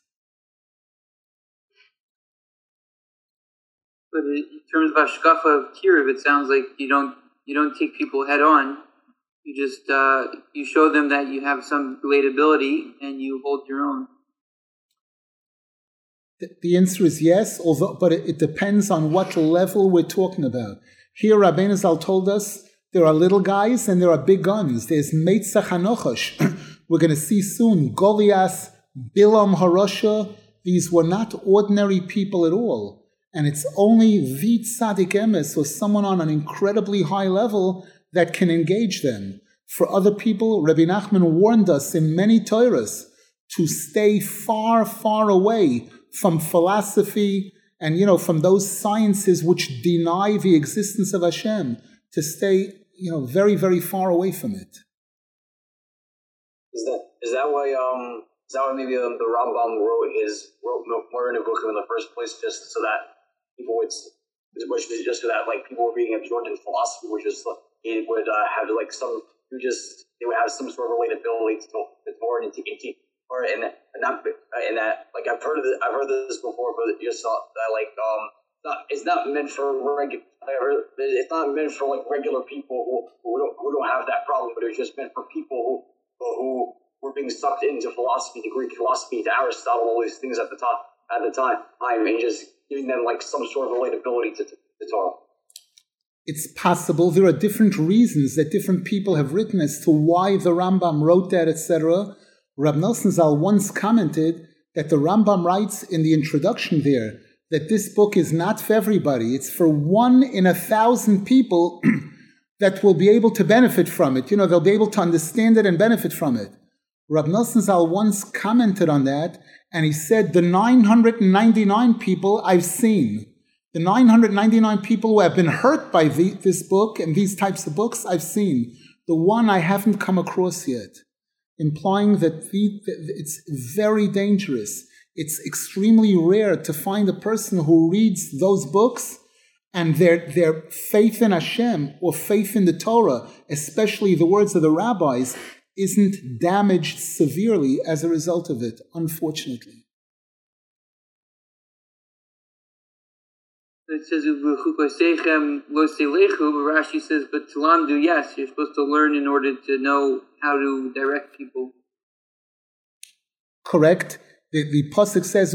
But in terms of Hashkafa of Kiruv, it sounds like you don't you don't take people head on. You just uh, you show them that you have some relatability and you hold your own. The, the answer is yes, although but it, it depends on what level we're talking about. Here, Rabbeinu Zal told us there are little guys and there are big guns. There's Meitzach HaNochash. We're going to see soon Goliath, Bilam Harosha. These were not ordinary people at all. And it's only the Tzaddik Emes, or someone on an incredibly high level, that can engage them. For other people, Rabbi Nachman warned us in many Torahs to stay far, far away from philosophy and, you know, from those sciences which deny the existence of Hashem, to stay, you know, very, very far away from it. Is that is that why um is that why maybe um, the Rambam wrote his wrote Moreh Nevuchim in the first place, just so that people would, which is just so that like people were being absorbed in philosophy, which is it would uh, have like some who just they would have some sort of relatability to the Torah and into or and and not and that like I've heard of this, I've heard this before, but just uh, that like um not it's not meant for regular it's not meant for like regular people who who don't who don't have that problem, but it's just meant for people who who were being sucked into philosophy, to Greek philosophy, to Aristotle, all these things at the top at the time, I mean, just giving them like some sort of relatability to the Torah. It's possible. There are different reasons that different people have written as to why the Rambam wrote that, et cetera. Rab Nosson Zal once commented that the Rambam writes in the introduction there that this book is not for everybody. It's for one in a thousand people that will be able to benefit from it. You know, they'll be able to understand it and benefit from it. Rab Nosson Zal once commented on that, and he said, the nine hundred ninety-nine people I've seen, the nine hundred ninety-nine people who have been hurt by the, this book and these types of books, I've seen. The one I haven't come across yet, implying that the, it's very dangerous. It's extremely rare to find a person who reads those books and their, their faith in Hashem or faith in the Torah, especially the words of the rabbis, isn't damaged severely as a result of it, unfortunately. It says, Rashi says, but Talamdu, yes, you're supposed to learn in order to know how to direct people. Correct. The, the Pasuk says,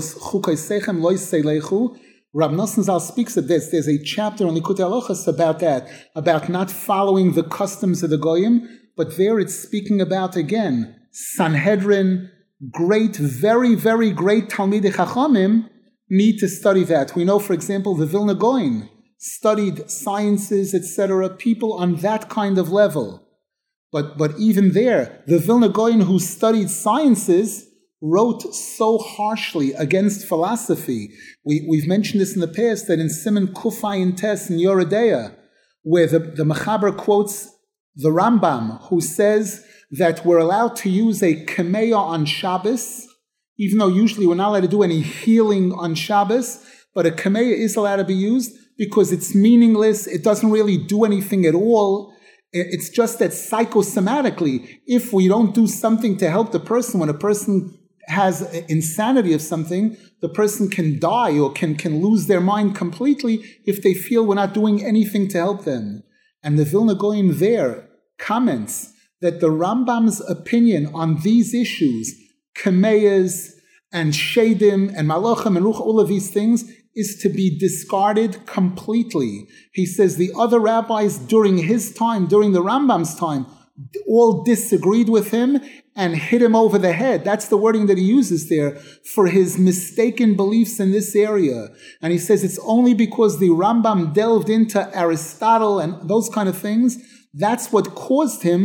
Rab Nosson Zal speaks of this. There's a chapter on Likutei Halachos about that, about not following the customs of the Goyim, but there it's speaking about, again, Sanhedrin, great, very, very great Talmidei Chachamim need to study that. We know, for example, the Vilna Gaon studied sciences, et cetera, people on that kind of level. But, but even there, the Vilna Gaon who studied sciences wrote so harshly against philosophy. We, we've mentioned this in the past, that in Siman Kufayin Tes in Yoredeya, where the, the Mechaber quotes the Rambam, who says that we're allowed to use a kameya on Shabbos, even though usually we're not allowed to do any healing on Shabbos, but a kameya is allowed to be used because it's meaningless, it doesn't really do anything at all. It's just that psychosomatically, if we don't do something to help the person, when a person has insanity of something, the person can die or can, can lose their mind completely if they feel we're not doing anything to help them. And the Vilna Gaon there comments that the Rambam's opinion on these issues, Kameyas and Shadim and Malachim and Ruch, all of these things, is to be discarded completely. He says the other rabbis during his time, during the Rambam's time, all disagreed with him and hit him over the head. That's the wording that he uses there for his mistaken beliefs in this area. And he says it's only because the Rambam delved into Aristotle and those kind of things, that's what caused him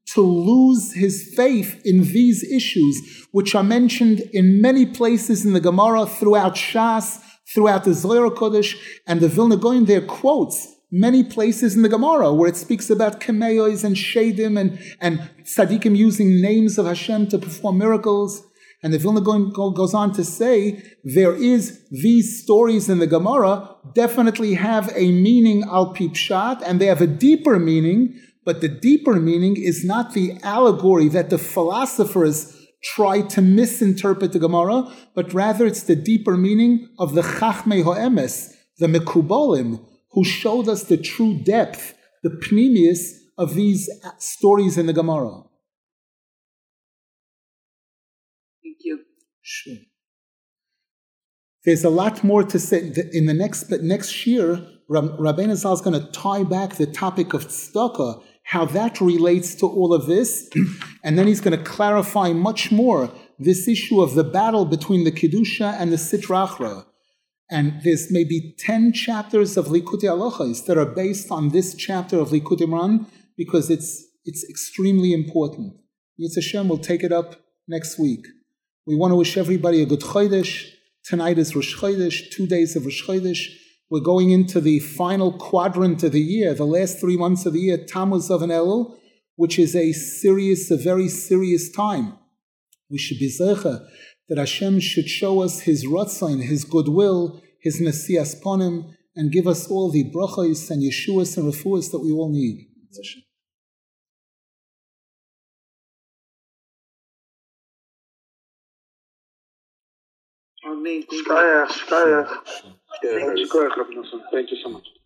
to lose his faith in these issues, which are mentioned in many places in the Gemara, throughout Shas, throughout the Zohar Kodesh, and the Vilna Gaon there quotes many places in the Gemara where it speaks about Kameyos and Shadim and, and Tzaddikim using names of Hashem to perform miracles. And the Vilna Gaon goes on to say, there is these stories in the Gemara definitely have a meaning al pi pshat, and they have a deeper meaning, but the deeper meaning is not the allegory that the philosophers try to misinterpret the Gemara, but rather it's the deeper meaning of the Chachmei Ha'emes, the Mekubalim, who showed us the true depth, the pnimius of these stories in the Gemara. Thank you. Sure. There's a lot more to say. In the next but next year, Rabbeinu Zal is going to tie back the topic of tzedakah, how that relates to all of this, and then he's going to clarify much more this issue of the battle between the Kedusha and the Sitra Achra. And there's maybe ten chapters of Likutei Halachos that are based on this chapter of Likutei Moharan, because it's it's extremely important. Yitz Hashem will take it up next week. We want to wish everybody a good Chodesh. Tonight is Rosh Chodesh, two days of Rosh Chodesh. We're going into the final quadrant of the year, the last three months of the year, Tammuz of an Elul, which is a serious, a very serious time. We should be zeicha that Hashem should show us His Ratzon, His goodwill, His Nesias Ponim, and give us all the brachos and yeshuas and refuas that we all need. Amen. Thank you. Shkaya, Shkaya. Yeah, thank you so much.